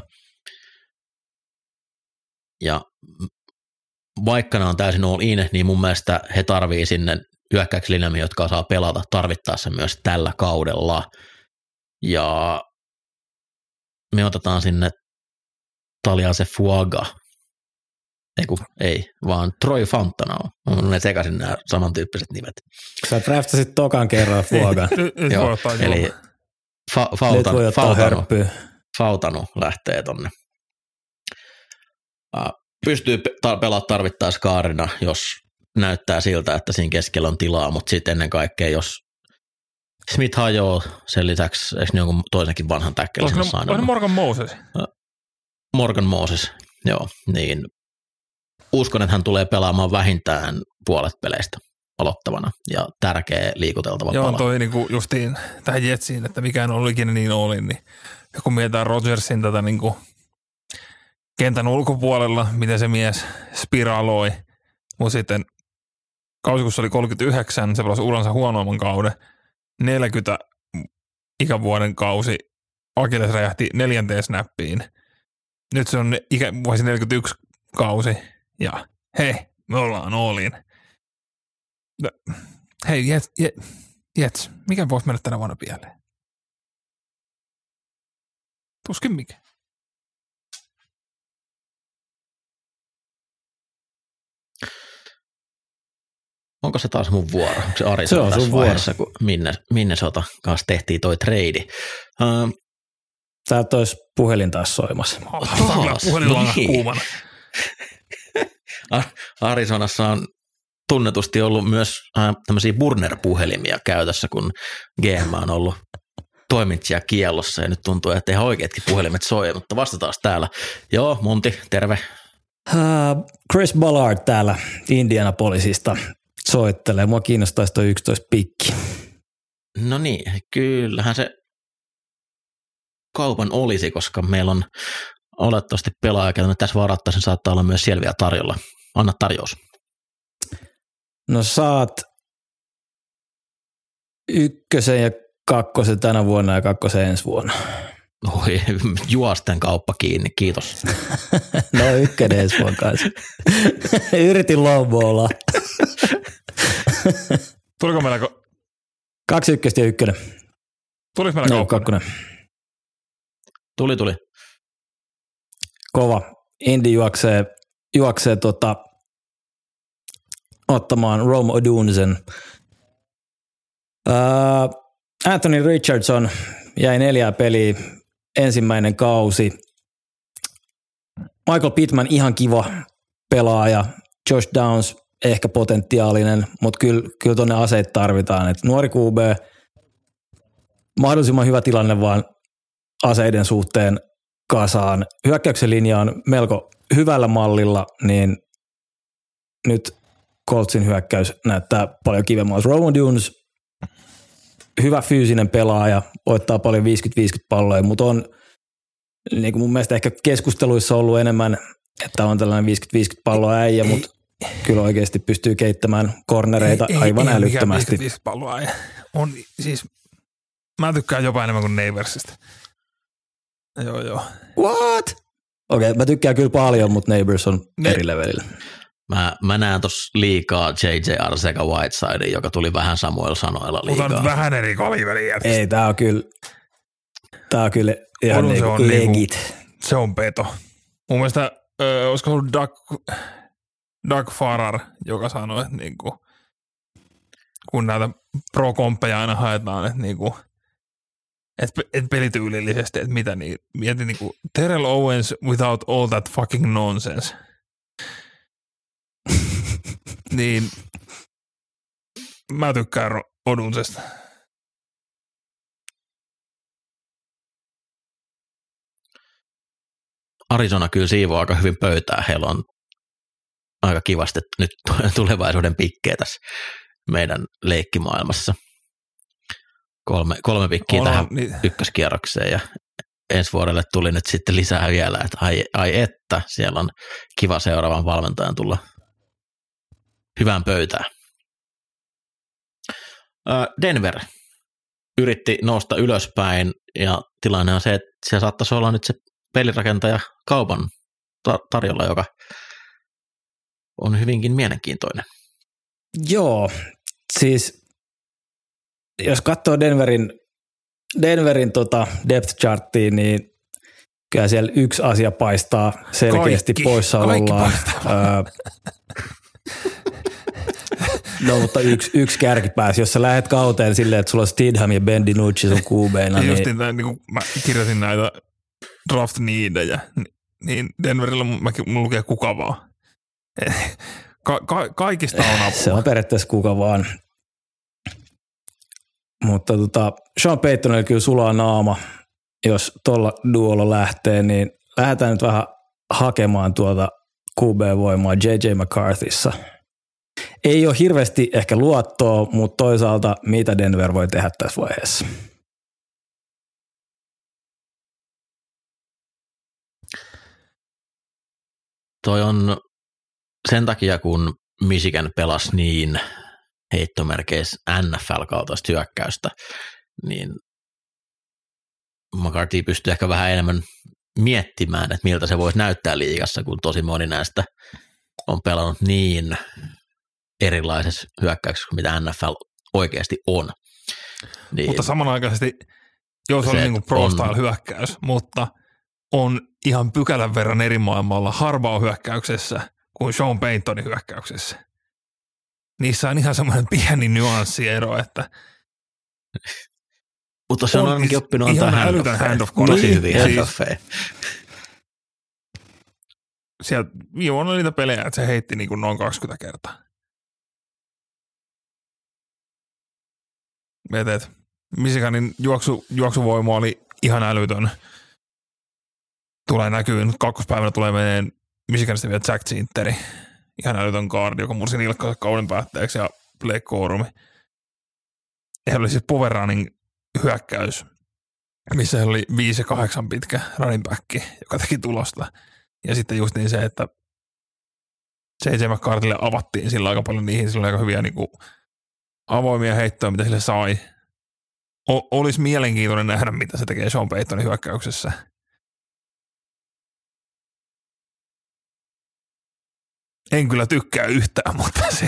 Ja vaikka ne on täysin all in, niin mun mielestä he tarvii sinne hyökkäyksi linjamme, jotka saa pelata tarvittaessa myös tällä kaudella. Ja me otetaan sinne Taliase Fuaga. Eiku, ei, vaan Troy Fontana on. Ne sekaisin nämä samantyyppiset nimet. Sä draftasit tokan kerran Fuagan. Joo, eli fa- Fautan, Fautanu, Fautanu lähtee tonne. Pystyy pelaamaan tarvittaessa kaarina, jos näyttää siltä, että siinä keskellä on tilaa, mutta sitten ennen kaikkea, jos Smith hajoaa, sen lisäksi eikö ne jonkun toisenkin vanhan täkkelisen on saanut? On Morgan Moses. Morgan Moses, joo, niin uskon, että hän tulee pelaamaan vähintään puolet peleistä aloittavana ja tärkeä liikuteltava Joo, pala. toi niinku justiin tähän Jetsiin, että mikään on ollut ikinä niin olin, niin kun mietitään Rodgersin tätä niinku kentän ulkopuolella, miten se mies spiraaloi, mutta sitten kausi, kun se oli kolmekymmentäyhdeksän, se pelasi uransa huonoimman kauden, neljäkymmentä ikävuoden kausi, Akilles räjähti neljänteen snappiin. Nyt se on ikä, vuosi neljäkymmentäyksi kausi, ja hei, me ollaan olin. Hei, Jets, Jets, mikä voisi mennä tänä vuonna pieleen? Tuskin mikä. onko se taas mun vuoro? Onko se Arizona Se on tässä sun vaiheessa, kun Minnesota kanssa tehtiin toi trade? Uh, Täältä olisi puhelin taas soimassa. Oh, puhelinlangat niin. kuumana. Arizonassa on tunnetusti ollut myös äh, tämmöisiä burner-puhelimia käytössä, kun G M on ollut toimitsija kiellossa ja nyt tuntuu, että ihan oikeatkin puhelimet soi, mutta vastataan täällä. Joo, Monti, terve. Uh, Chris Ballard täällä Indianapolisista soittelee. Mua kiinnostaisi toi yksitoista pikki. No niin, kyllähän se kaupan olisi, koska meillä on olettavasti pelaaja, että tässä varattaisiin saattaa olla myös selviä tarjolla. Anna tarjous. No saat ykkösen ja kakkosen tänä vuonna ja kakkosen ensi vuonna. Oi, juosten kauppa kiinni, kiitos. No ykkönen ensi vuonna kanssa. Yritin lowballaa. Tuliko meillä, ko- Kaksi ykköstä ja ykkönen. tuliko meillä No, kauppa? kakkonen. Tuli, tuli. Kova. Indy juoksee, juoksee tota, ottamaan Rome Odunsen. Uh, Anthony Richardson jäi neljää peliä ensimmäinen kausi. Michael Pittman ihan kiva pelaaja. Josh Downs ehkä potentiaalinen, mutta kyllä, kyllä tuonne aseet tarvitaan. Et nuori Q B, mahdollisimman hyvä tilanne vaan aseiden suhteen kasaan. Hyökkäyksen linja on melko hyvällä mallilla, niin nyt Coltsin hyökkäys näyttää paljon kivemmalta. Rome Dunes, hyvä fyysinen pelaaja, voittaa paljon viisikymmentä viisikymmentä palloja, mutta on niin kuin mun mielestä ehkä keskusteluissa ollut enemmän, että on tällainen viisikymmentä viisikymmentä palloa äijä, mutta kyllä oikeasti pystyy keittämään kornereita ei, aivan ei, älyttömästi. Ei mikään palloa. On siis, mä tykkään jopa enemmän kuin Neighborsista. Joo, joo. What? Okei, okay, mä tykkään kyllä paljon, mutta Neighbors on Ne- eri levelillä. Mä, mä näen tuossa liikaa J J Arcega Whiteside, joka tuli vähän samoilla sanoilla Mutta on liikaa. nyt vähän eri kaliberiä. Ei, tää on kyllä, tää on kyllä ihan On, se niinku on legit. niinku- Se on peto. Mun mielestä, ö, olisiko ollut Doug, Doug Farrar, joka sanoi, että niinku, kun näitä pro-komppeja aina haetaan, että niinku, et, et pelityylillisesti, että mitä niin, mietin niinku Terrell Owens without all that fucking nonsense. Niin mä tykkään Ro- Odunsesta. Arizona kyllä siivoo aika hyvin pöytää. Heillä on aika kivasti nyt tulevaisuuden pikkejä tässä meidän leikkimaailmassa. Kolme, kolme pikkiä On, tähän niin, ykköskierrokseen ja ensi vuodelle tuli nyt sitten lisää vielä, että ai, ai että siellä on kiva seuraavan valmentajan tulla hyvään pöytään. Denver yritti nousta ylöspäin ja tilanne on se, että siellä saattaisi olla nyt se pelirakentaja kaupan tarjolla, joka on hyvinkin mielenkiintoinen. Joo, siis jos katsoo Denverin, Denverin tota depth charttiin, niin kyllä siellä yksi asia paistaa selkeästi Kaikki, poissaolollaan. kaikki Öö, no mutta yksi, yksi kärki pääsi. Jos sä lähdet kauteen silleen, että sulla on Stidham ja Ben DiNucci sun Q B:na, niin, niin justiin, tämän, niin kun mä kirjasin näitä draft needejä, niin Denverillä mäkin mun lukee kuka vaan. Ka- ka- kaikista on apua. se on periaatteessa kuka vaan. Mutta tota, Sean Paytonilla kyllä sulaa naama, jos tuolla duolla lähtee, niin lähdetään nyt vähän hakemaan tuota Q B-voimaa J J McCarthyssa. Ei ole hirveästi ehkä luottoa, mutta toisaalta mitä Denver voi tehdä tässä vaiheessa? Toi on sen takia, kun Michigan pelasi niin heittomerkeissä N F L-kaltaista hyökkäystä, niin McCarthy pystyy ehkä vähän enemmän miettimään, että miltä se voisi näyttää liigassa, kun tosi moni näistä on pelannut niin erilaisessa hyökkäyksessä kuin mitä N F L oikeasti on. Niin, Mutta samanaikaisesti, joo se, se oli niin kuin pro-style hyökkäys, mutta on ihan pykälän verran eri maailmalla Harbaugh hyökkäyksessä kuin Sean Paytonin hyökkäyksessä. niissä on ihan semmoinen pieni nyanssiero, että mutta se on, on ainakin oppinut antaa hand of tosi niin, hyviä hand of Sieltä viime vuonna oli niitä pelejä, että se heitti niin kuin noin kaksikymmentä kertaa. Et, Michiganin juoksu, juoksuvoima oli ihan älytön. Tulee näkyy, nyt kakkospäivänä tulee meneen Michiganista vielä Jack Zinteri. Ihan älytön kaardi, joka mursi nilkkansa kauden päätteeksi ja Blake Corumi. Ja oli siis power running hyökkäys, missä oli viisi ja kahdeksan pitkä running back, joka teki tulosta. Ja sitten just niin se, että J J McCartille avattiin sillä aika paljon niihin, sillä oli aika hyviä niin kuin avoimia heittoja, mitä sille sai. O- olisi mielenkiintoinen nähdä, mitä se tekee Sean Paytonin hyökkäyksessä. En kyllä tykkää yhtään, mutta se...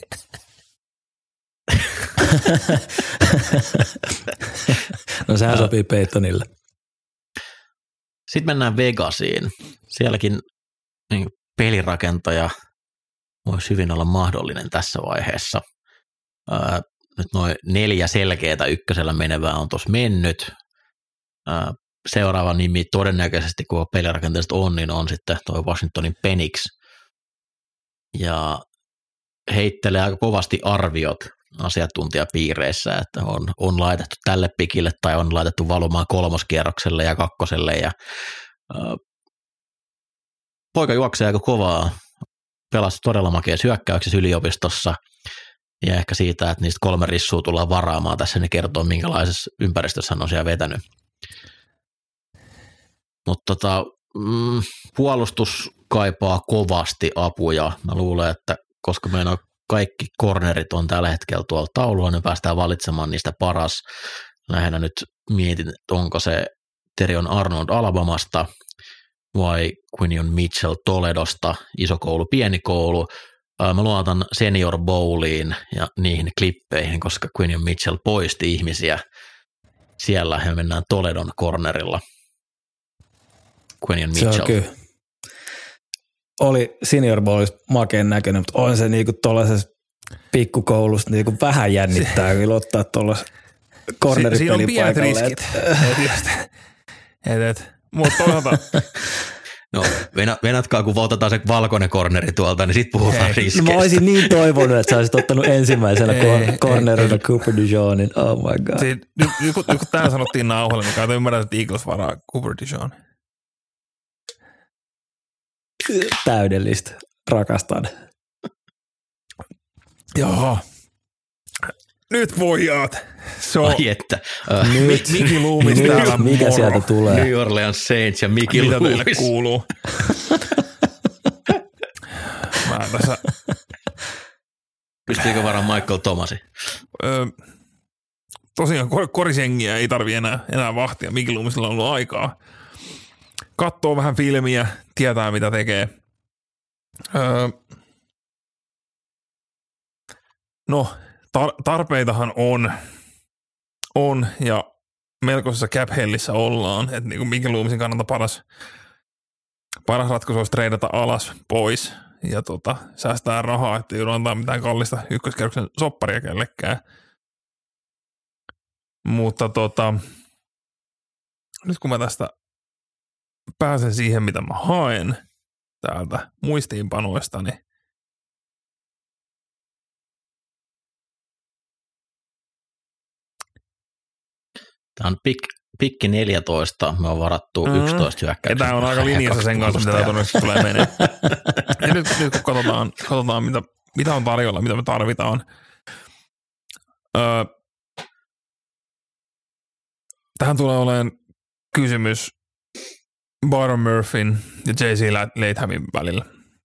No sehän sopii Paytonille. Sitten mennään Vegasiin. Sielläkin niin pelirakentaja voisi hyvin olla mahdollinen tässä vaiheessa. Ää, nyt noin neljä selkeää ykkösellä menevää on tuossa mennyt. Ää, seuraava nimi todennäköisesti, kun pelirakenteesta on, niin on sitten tuo Washingtonin Penix. Ja heittelee aika kovasti arviot asiantuntijapiireissä, että on, on laitettu tälle pikille tai on laitettu valumaan kolmoskierrokselle ja kakkoselle. Ja, ää, poika juoksee aika kovaa, pelasi todella makeassa hyökkäyksessä yliopistossa ja ehkä siitä, että niistä kolme rissua tullaan varaamaan tässä, ne kertoo minkälaisessa ympäristössä hän on siellä vetänyt. Mutta tota, mm, puolustus kaipaa kovasti apuja. Mä luulen, että koska meillä on kaikki cornerit on tällä hetkellä tuolla taululla, niin päästään valitsemaan niistä paras. Lähinnä nyt mietin, että onko se Terion Arnold Alabamasta vai Quinion Mitchell Toledosta, iso koulu, pieni koulu. Mä luotan Senior Bowliin ja niihin klippeihin, koska Quinion Mitchell poisti ihmisiä siellä ja mennään Toledon cornerilla. Quinion Mitchell. Se on kyllä. Oli Senior Bowlissa makeen näköinen, mutta on se niinku tuollaisessa pikkukoulussa niinku vähän jännittää, kyllä ottaa tuollaisen corneripelin si- paikalle. Siinä on pienet riskit. et, et, et. Mutta toisaalta... No, venatkaa, kun otetaan se valkoinen corneri tuolta, niin sit puhutaan riskeistä. No, mä olisin niin toivonut, että sä olisit ottanut ensimmäisenä cornerina Cooper DeJohnin. Oh my god. Siin, nyt, nyt, kun, nyt kun täällä sanottiin nauhalle, niin kai ymmärrän, että Eagles varaa Cooper DeJohn. Täydellistä. Rakastan. Joo. Nyt pojat. So, Ai että. Uh, nyt, Mickey Loomis nyt, täällä mikä moro. sieltä tulee? New Orleans Saints ja Mickey Mitä Loomis. teille kuuluu? Mä tässä... Pystyykö varaan Michael Thomasi? Öö, tosiaan korisengiä ei tarvi enää, enää vahtia. Mickey Loomisilla on ollut aikaa. Katsoo vähän filmiä, tietää mitä tekee. Öö, no, tar- tarpeitahan on, on ja melkoisessa cap-hellissä ollaan, että niin kuin Mickey Loomisin kannalta paras, paras ratkaisu olisi treidata alas pois ja tota, säästää rahaa, että ei joudu antaa mitään kallista ykköskerroksen sopparia kellekään. Mutta tota, nyt kun mä tästä pääsen siihen, mitä mä haen täältä muistiinpanoista, niin Tämä on pik, pikki neljätoista, me on varattu mm. yksitoista hyökkäyksiä. Ja tämä on aika linjassa sen kanssa, mitä tämä todennäköisesti tulee menee. Ja nyt, nyt kun katsotaan, katsotaan mitä, mitä on tarjolla, mitä me tarvitaan. Öö, tähän tulee olemaan kysymys Byron Murphyn ja J C Lathamin välillä.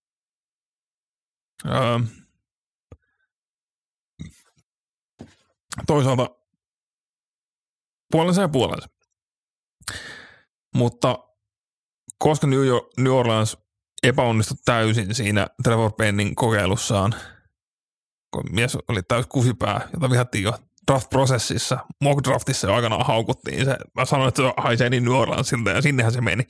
Öö, toisaalta puolensa ja puolensa. Mutta koska New, York, New Orleans epäonnistui täysin siinä Trevor Pennin kokeilussaan, kun mies oli täys kusipää, jota vihattiin jo draft-prosessissa, mock-draftissa jo aikanaan haukuttiin se. Mä sanoin, että se haisee niin New Orleansilta ja sinnehän se meni.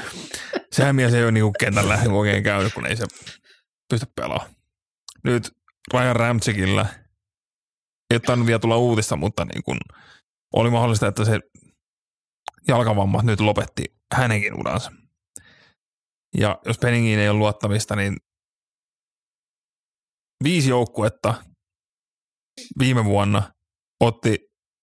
Sehän mies ei ole niinku kentällä oikein käynyt, kun ei se pysty pelaamaan. Nyt Ryan Ramczykillä, ei ole tainnut vielä tulla uutista, mutta niin kun oli mahdollista, että se jalkavamma nyt lopetti hänenkin uransa. Ja jos Penningiin ei ole luottamista, niin viisi joukkuetta viime vuonna otti,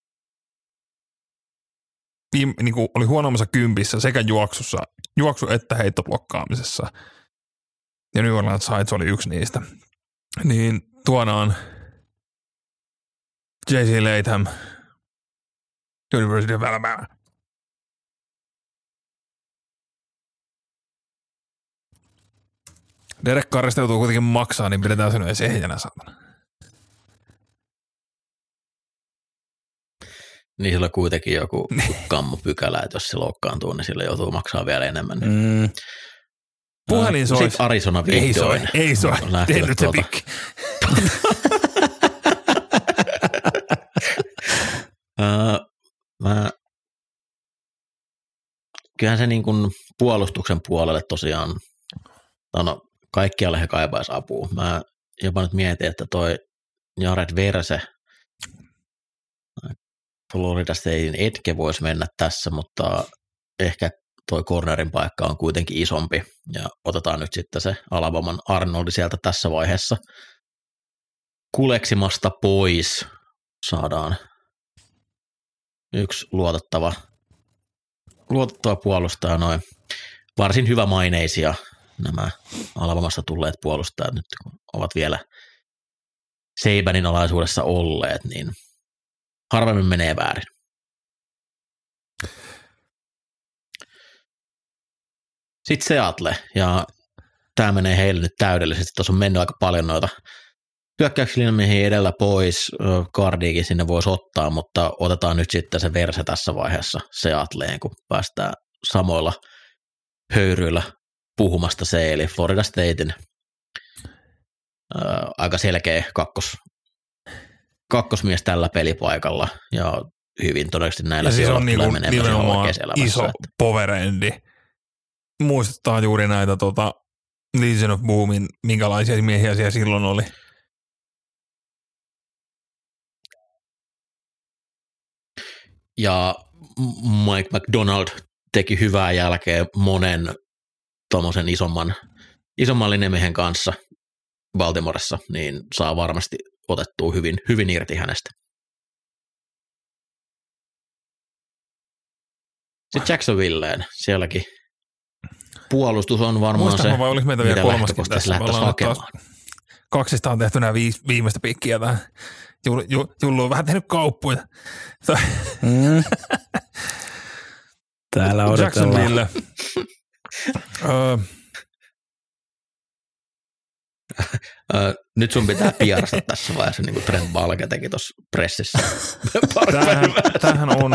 viime, niin kuin oli huonommassa kympissä sekä juoksussa, juoksu- että heittoblokkaamisessa. Ja New Orleans Saints oli yksi niistä. Niin tuonaan J C Latham, University of Alabama. Derek Carrista joutuu kuitenkin maksaa, niin pidetään sen edes ehjänä, saatana. Niin sillä on kuitenkin joku kammopykälä, että jos se loukkaantuu, niin sillä joutuu maksaa vielä enemmän. Mm. Puhelin sois. Sitten Arizona vihdoin. Ei soi, ei soi. Tee nyt se pikki. Mä, kyllähän se niin kuin puolustuksen puolelle tosiaan, no kaikkialle he kaipaisi apua. Mä jopa nyt mietin, että toi Jared Verse, Florida Statein etke voisi mennä tässä, mutta ehkä toi cornerin paikka on kuitenkin isompi ja otetaan nyt sitten se Alabaman Arnoldi sieltä tässä vaiheessa kuleksimasta pois. Saadaan yksi luotettava, luotettava puolustaja, noin varsin hyvä maineisia nämä Alabamasta tulleet puolustajat nyt kun ovat vielä Sabanin alaisuudessa olleet, niin harvemmin menee väärin. Sitten Seattle, ja tämä menee heille nyt täydellisesti. Tuossa on mennyt aika paljon noita hyökkäykslinjamiehiä edellä pois, Cardiakin sinne voisi ottaa, mutta otetaan nyt sitten se Verse tässä vaiheessa Seattleen, kun päästään samoilla höyryillä puhumasta se, eli Florida Statein ää, aika selkeä kakkos, kakkosmies tällä pelipaikalla, ja hyvin todennäköisesti näillä sijoilla siis tulee menemään siinä oikeassa elämässä. Iso powerendi. Muistuttaa juuri näitä tota, Legion of Boomin, minkälaisia miehiä siellä silloin oli. Ja Mike McDonald teki hyvää jälkeä monen tuommoisen isomman, isomman linjamiehen kanssa Baltimoressa, niin saa varmasti otettua hyvin, hyvin irti hänestä. Sitten Jacksonvilleen, sielläkin puolustus on varmaan Muistanko se, vai oliko meitä vielä kolmaskin tässä? lähtäisi hakemaan. Kaksista on tehty nämä viisi, viimeistä pikkiä tähän. Jullu, Jullu on vähän tehnyt kauppuja. Mm. Täällä odotellaan. uh, nyt sun pitää pierasta tässä vaiheessa, niin kuin Trent Balke teki tuossa pressissä. Tämähän, tämähän on...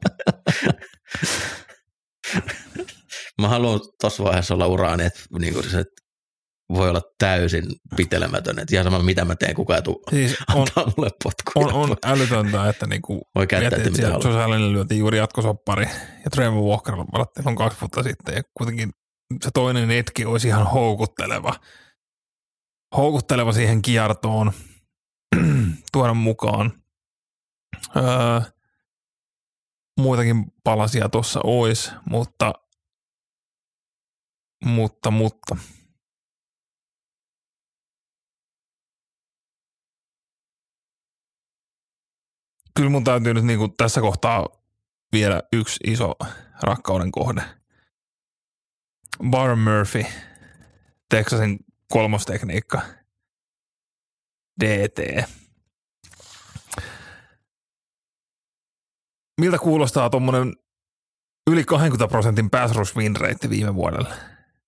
Mä haluan tuossa vaiheessa olla uraani, että, niin kuin se, että voi olla täysin pitelemätön, että ihan sama mitä mä teen, kukaan ei tule siis antaa mulle potkuja. On, on älytöntä, että niinku voi käyttää, että mitä haluaa. Josh Allenille lyötiin juuri jatkosoppari ja Trevor Walker varattiin on kaksi vuotta sitten ja kuitenkin se toinen etki olisi ihan houkutteleva. Houkutteleva siihen kiertoon tuoda mukaan. Öö, muitakin palasia tuossa olisi, mutta mutta, mutta. Kyllä mun täytyy nyt niin kuin tässä kohtaa vielä yksi iso rakkauden kohde. Byron Murphy, Texasin kolmostekniikka, D T. Miltä kuulostaa tuommoinen yli kaksikymmentä prosentin pass rush win rate viime vuodella?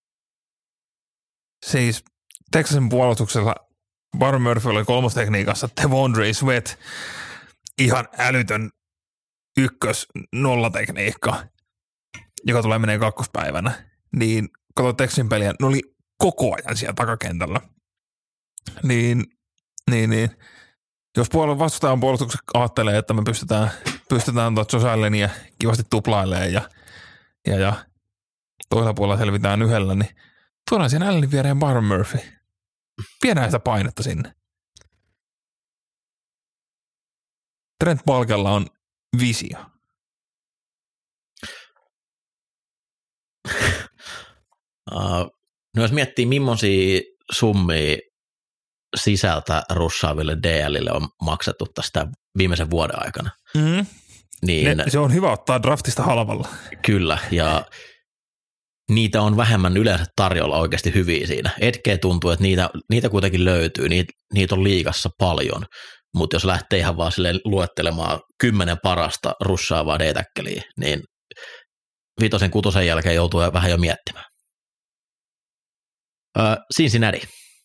Siis Texasin puolustuksella Byron Murphy oli kolmostekniikassa, Devondre Sweat, ihan älytön ykkös nollatekniikka, joka tulee menee kakkospäivänä. Niin katsoin Texasin peliä, ne oli koko ajan siellä takakentällä. Niin, niin, niin. Jos puolella vastustajan puolustukset ajattelee, että me pystytään, pystytään tuota Josh Allenia kivasti tuplailemaan ja, ja, ja toisella puolella selvitään yhdellä, niin tuodaan siihen Allenin viereen Byron Murphy. Viedään sitä painetta sinne. Trent Balkella on visio. Uh, no jos miettii, millaisia summia sisältä russaaville D Lille on maksettu tästä viimeisen vuoden aikana. Mm-hmm. Niin, ne, se on hyvä ottaa draftista halvalla. Kyllä, ja niitä on vähemmän yleensä tarjolla oikeasti hyviä siinä. Etkee tuntuu, että niitä, niitä kuitenkin löytyy, niitä, niitä on liigassa paljon, mutta jos lähtee ihan vaan silleen luettelemaan kymmenen parasta russaavaa D-täkkeliä, niin viitosen kutosen jälkeen joutuu vähän jo miettimään. Uh, Cincinnati.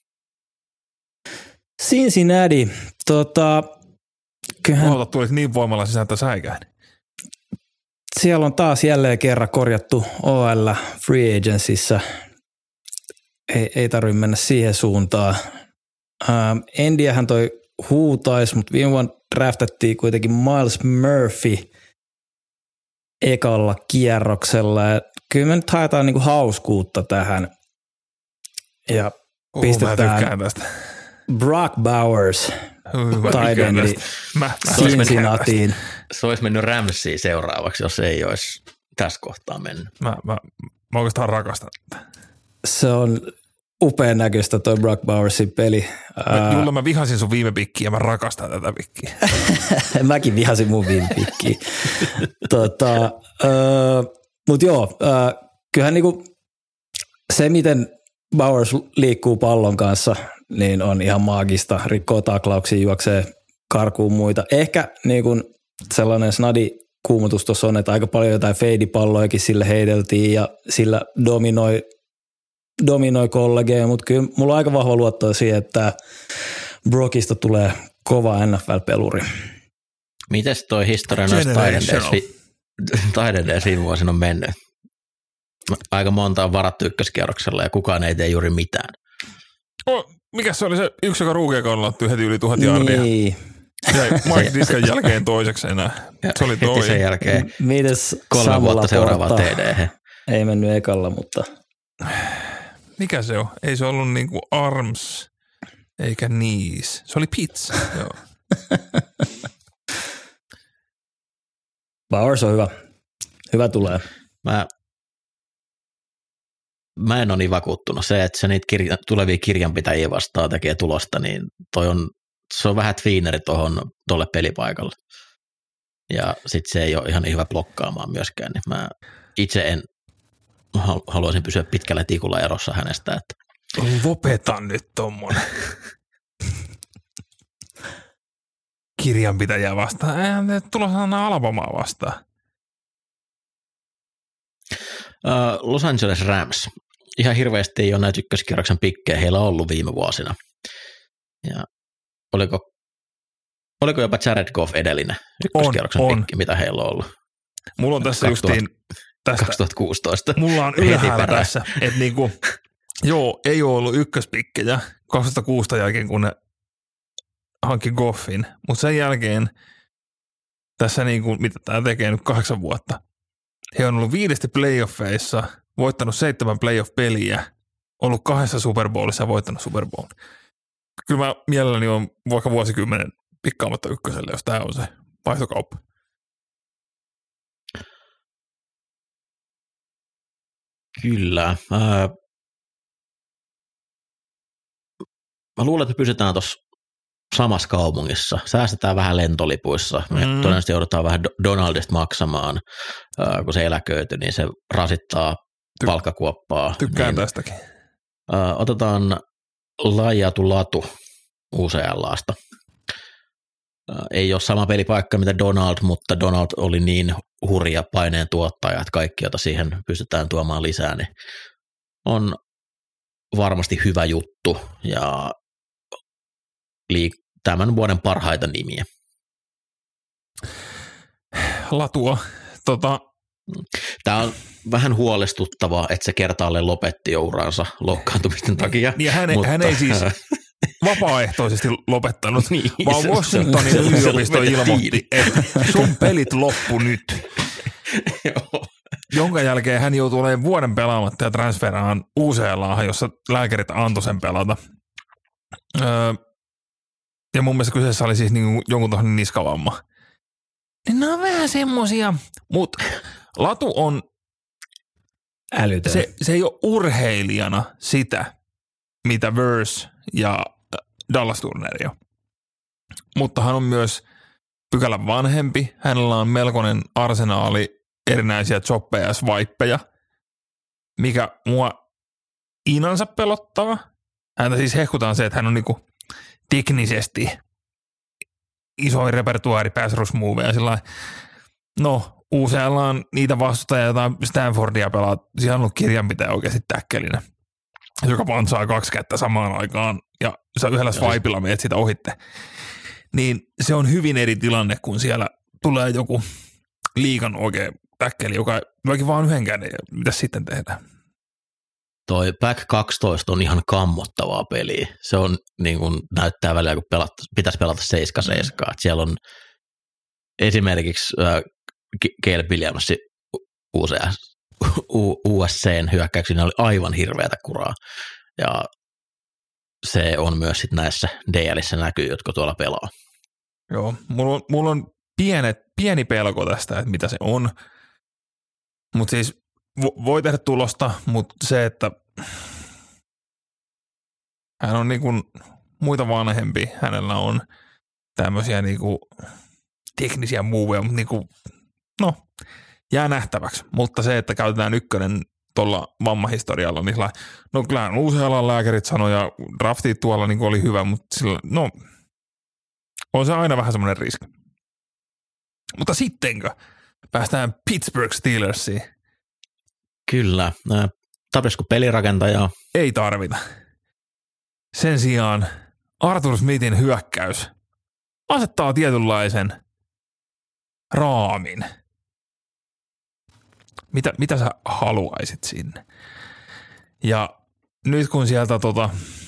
Cincinnati, tota, kyllähän... Oota, tulit niin voimalla sisältä säikään. Siellä on taas jälleen kerran korjattu O L Free Agencyssä. Ei, ei tarvitse mennä siihen suuntaan. Ähm, Endiähän toi huutaisi, mutta viime vuonna draftattiin kuitenkin Miles Murphy ekalla kierroksella. Ja kyllä me nyt haetaan niinku hauskuutta tähän. Ja uh, pistetään Brock Bowers taidendi Cincinnatiin. Se olisi mennyt Ramsiin seuraavaksi, jos ei olisi tässä kohtaa mennyt. Mä, mä, mä oikeastaan rakastan tätä. Se on upean näköistä toi Brock Bowersin peli. Mä, Julle, mä vihasin sun viime pikkiä ja mä rakastan tätä pikkiä. Mäkin vihasin mun viime pikkiä. tota, äh, Mutta joo, äh, kyllähän niinku se, miten Bowers liikkuu pallon kanssa, niin on ihan maagista. Rikkoo taklauksia, juoksee karkuun muita. Ehkä niin kuin sellainen snadi kuumutus tuossa on, että aika paljon jotain feidipallojakin sille heiteltiin ja sillä dominoi, dominoi kollegeja, mutta kyllä mulla on aika vahva luotto siihen, että Brockista tulee kova N F L-peluri. Mites toi historia noista taidendeja siinä vuosina on mennyt? Aika monta on varattu ykköskierroksella ja kukaan ei tee juuri mitään. Oh, mikä se oli se yksi, joka ruukiekaudella otti heti yli tuhat jardia? Niin. Jäi Mike Diskan jälkeen toiseksi enää. Se oli toi. Heti sen jälkeen Mites kolme vuotta seuraavaan T D. Ei mennyt ekalla, mutta... Mikä se on? Ei se ollut niinku arms eikä knees. Se oli pizza. Joo. Bowers on hyvä. Hyvä tulee. Mä, mä en ole niin vakuuttunut. Se, että se niitä kirja, tulevia kirjanpitäjiä vastaan tekee tulosta, niin toi on, se on vähän twiineri tuohon tuolle pelipaikalle. Ja sit se ei ole ihan niin hyvä blokkaamaan myöskään. Niin mä itse en haluaisin pysyä pitkällä tikulla erossa hänestä. Että. Lopeta nyt tommonen. Kirjanpitäjää vastaan. Eihän ne tulossa aina Alabamaa vastaan. Uh, Los Angeles Rams. Ihan hirveästi ei ole näitä ykköskierroksen pikkejä heillä on ollut viime vuosina. Ja oliko, oliko jopa Jared Goff edellinen ykköskierroksen on, pikki, on. Mitä heillä on ollut? Mulla on tässä kaksituhatta, justiin tästä, kaksituhattakuusitoista. Mulla on ylhäällä tässä, että niinku, joo, ei ole ollut ykköspikkejä kaksituhattakuusitoista jälkeen, kun ne hankki Goffin, mutta sen jälkeen tässä niinku, mitä tämä tekee nyt kahdeksan vuotta, he on ollut viidesti playoffeissa, voittanut seitsemän playoff-peliä, ollut kahdessa Super Bowlissa ja voittanut Super Bowl. Kyllä mä mielelläni on vaikka vuosikymmenen pikkaamatta ykköselle, jos tämä on se vaihtokauppa. Kyllä. Äh, mä luulen, että me pysytään tuossa samassa kaupungissa. Säästetään vähän lentolipuissa. Me mm. todennäköisesti joudutaan vähän Donaldista maksamaan, äh, kun se eläköity, niin se rasittaa Ty- palkkakuoppaa. Tykkään niin, tästäkin. Äh, otetaan Laijatu Latu U C L:asta. Äh, ei ole sama pelipaikka mitä Donald, mutta Donald oli niin hurja paineen tuottaja, että kaikki, jota siihen pystytään tuomaan lisää, niin on varmasti hyvä juttu ja liik- tämän vuoden parhaita nimiä. Latua. Tota. Tämä on vähän huolestuttavaa, että se kertaalleen lopetti jo uransa loukkaantumisten takia. Niin hän, mutta... hän ei siis vapaaehtoisesti lopettanut, niin, vaan Washingtonin yliopisto ilmoitti, että sun pelit loppu nyt. Jonka jälkeen hän joutui olemaan vuoden pelaamatta ja transferaan U C L:aan, jossa lääkärit antoi sen pelata. Öö, ja mun mielestä kyseessä oli siis niin jonkun tuohon niskavamma. niin nämä on vähän semmosia, mutta Latu on älytön. Se, se ei ole urheilijana sitä, mitä Verse ja Dallas Turner on. Mutta hän on myös pykälän vanhempi. Hänellä on melkoinen arsenaali erinäisiä choppeja ja swipeja, mikä mua inansa pelottava. Häntä siis hehkutaan se, että hän on niinku teknisesti isoin repertuaari pass rush moveja. Sillä no, U C L on niitä vastustajia, jotain Stanfordia pelaa. Siellä on ollut kirjanpitäjä oikeasti täkkelinen, joka pantsaa kaksi kättä samaan aikaan ja sä yhdellä swipella meet sitä ohitte. Niin se on hyvin eri tilanne, kun siellä tulee joku liigan oikein täkkeli, joka vaikka vaan yhden käden. Mitä sitten tehdään? Toi Back kaksitoista on ihan kammottavaa peliä. Se on niin kuin näyttää välillä, kun pelat, pitäisi pelata seitsemän seitsemän. Mm. Siellä on esimerkiksi äh, Caleb Williamsin U S C:n hyökkäyksiä, oli aivan hirveätä kuraa. Ja se on myös sit näissä D L:issä näkyy, jotka tuolla pelaa. Joo, mulla on, mulla on pienet, pieni pelko tästä, että mitä se on. Mutta siis voi tehdä tulosta, mutta se, että hän on niinku muita vanhempi, hänellä on tämmöisiä niinku teknisiä moveja, mutta niinku, no, jää nähtäväksi. Mutta se, että käytetään ykkönen tuolla vammahistorialla, niin sillä, no kyllähän usealla lääkärit sanoi ja draftit tuolla niin oli hyvä, mutta sillä, no, on se aina vähän semmoinen riski. Mutta sittenkö päästään Pittsburgh Steelersiin? Kyllä. Tarvitsisiko pelirakentajaa? Ei tarvita. Sen sijaan Arthur Smithin hyökkäys asettaa tietynlaisen raamin. Mitä, mitä sä haluaisit sinne? Ja nyt kun sieltä tota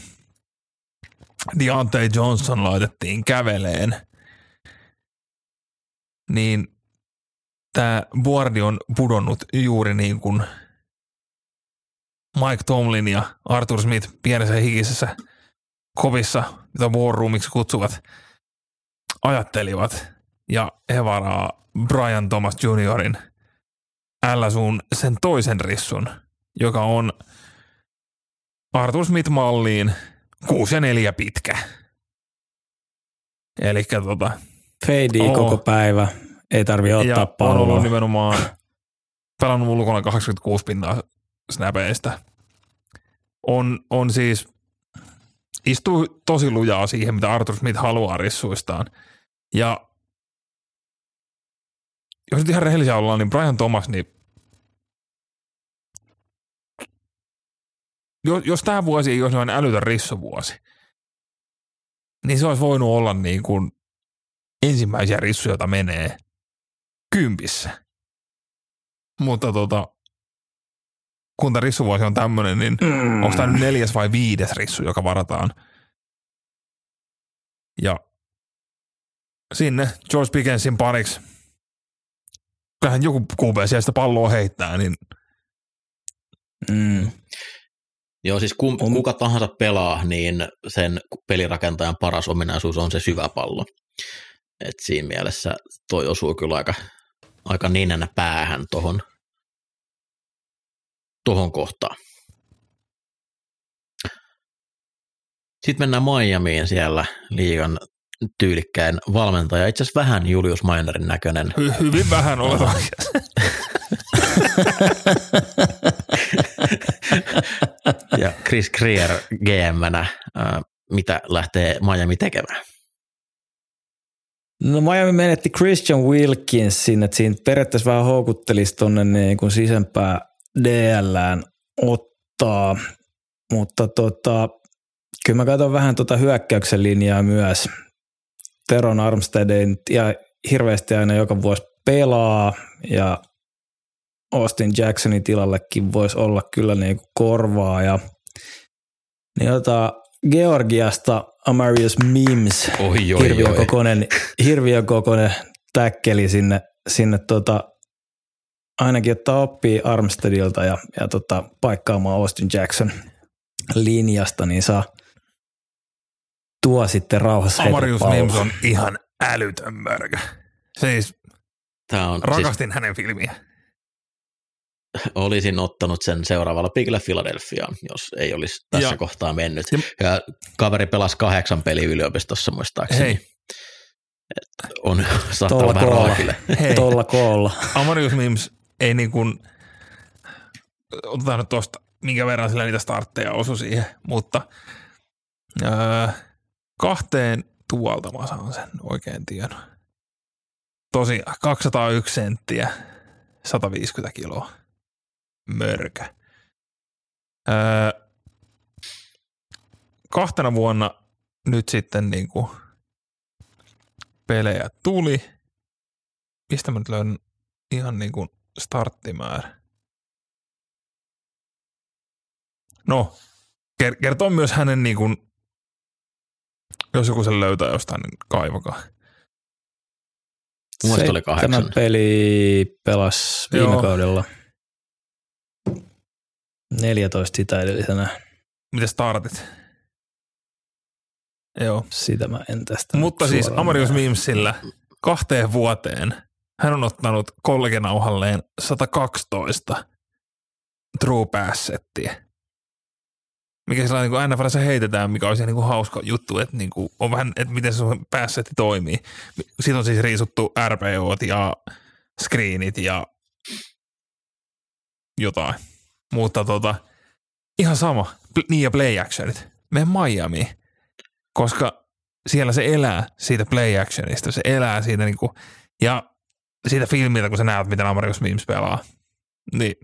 Deontay Johnson laitettiin käveleen, niin tämä boardi on pudonnut juuri niin kuin Mike Tomlin ja Arthur Smith pienessä hikisessä kovissa, mitä War Roomiksi kutsuvat, ajattelivat. Ja he varaa Brian Thomas juniorin L S U:n sen toisen rissun, joka on Arthur Smith-malliin kuusi ja neljä pitkä. Elikkä tota... Feidii koko päivä, ei tarvi ottaa palloa. Ja on ollut nimenomaan pelannut ulkona kahdeksankymmentäkuusi pinnaa snapeista. On, on siis, istuu tosi lujaa siihen, mitä Arthur Smith haluaa rissuistaan. Ja jos nyt ihan rehellisiä ollaan, niin Brian Thomas, niin jos, jos tämä vuosi ei olisi noin älytön rissuvuosi, niin se olisi voinut olla niin kuin ensimmäisiä rissuja, joita menee kympissä. Mutta tota, kun tämä rissuvuosi on tämmöinen, niin mm. onko tämä nyt neljäs vai viides rissu, joka varataan? Ja sinne George Pickensin pariksi, kyllähän joku Q B siellä sitä palloa heittää, niin mm. Joo, siis kum, kuka tahansa pelaa, niin sen pelirakentajan paras ominaisuus on se syvä pallo. Et siinä mielessä toi osuu kyllä aika, aika ninänä päähän tohon, tohon kohtaan. Sitten mennään Miamiin, siellä liigan tyylikkäin valmentaja. Itse asiassa vähän Julius Minerin näköinen. Hy- hyvin vähän olet oikeassa. Ja Chris Greer G M:nä, mitä lähtee Miami tekemään? No Miami menetti Christian Wilkinsin, että siinä periaatteessa vähän houkuttelisi tuonne niin kuin sisempää D L:ään ottaa, mutta tota, kyllä mä katson vähän tota hyökkäyksen linjaa myös. Teron Armstead ei ja hirveästi aina joka vuosi pelaa ja Austin Jacksonin tilallekin voisi olla kyllä niin kuin korvaa ja niin ota Georgiasta Amarius Mims, hirviökokoinen, hirviökokoinen täkkeli sinne, sinne tota, ainakin ottaa oppia Armsteadilta ja, ja tota, paikkaamaan Austin Jackson linjasta, niin saa tuo sitten rauhassa Amarius Mims on ihan älytön mörkö. Siis Tää on, Rakastin siis, hänen filmiä. Olisin ottanut sen seuraavalla pikillä Philadelphiaan, jos ei olisi tässä ja. kohtaa mennyt. Ja kaveri pelasi kahdeksan peliä yliopistossa muistaakseni. Hei. On saattaa vähän raakille. Hei. Tolla koolla. Amarius Mims ei niin kuin, otetaan nyt tuosta, minkä verran sillä niitä startteja osui siihen, mutta öö, kahteen tuolta mä saan sen oikein tiedon. Tosiaan kaksisataayksi senttiä, sata viisikymmentä kiloa. Mörkö. Öö, kahtena vuonna nyt sitten niinku pelejä tuli. Mistä mä nyt löydän ihan niinku starttimäärä? No, kertoo myös hänen niinku, jos joku sen löytää jostain, niin kaivakaa. Muista oli kahdeksan. Tämä peli pelasi viime Joo. kaudella. neljätoista sitä edellisenä. Miten startit? Joo. Sitä mä en tästä. Mutta siis Amarius Mimsillä kahteen vuoteen hän on ottanut kollegenauhalleen sata kaksitoista true pass-settiä. Mikä sellainen niin N F L:ssä heitetään, mikä olisi niin kuin hauska juttu, että niin kuin on vähän, että miten se pass-setti toimii. Siitä on siis riisuttu R P O:t ja screenit ja jotain. Mutta tota, ihan sama, niin ja play actionit. Mene Miamiin, koska siellä se elää siitä play actionista, se elää siitä niinku, ja siitä filmiltä, kun sä näet, miten Amarius Mims pelaa, niin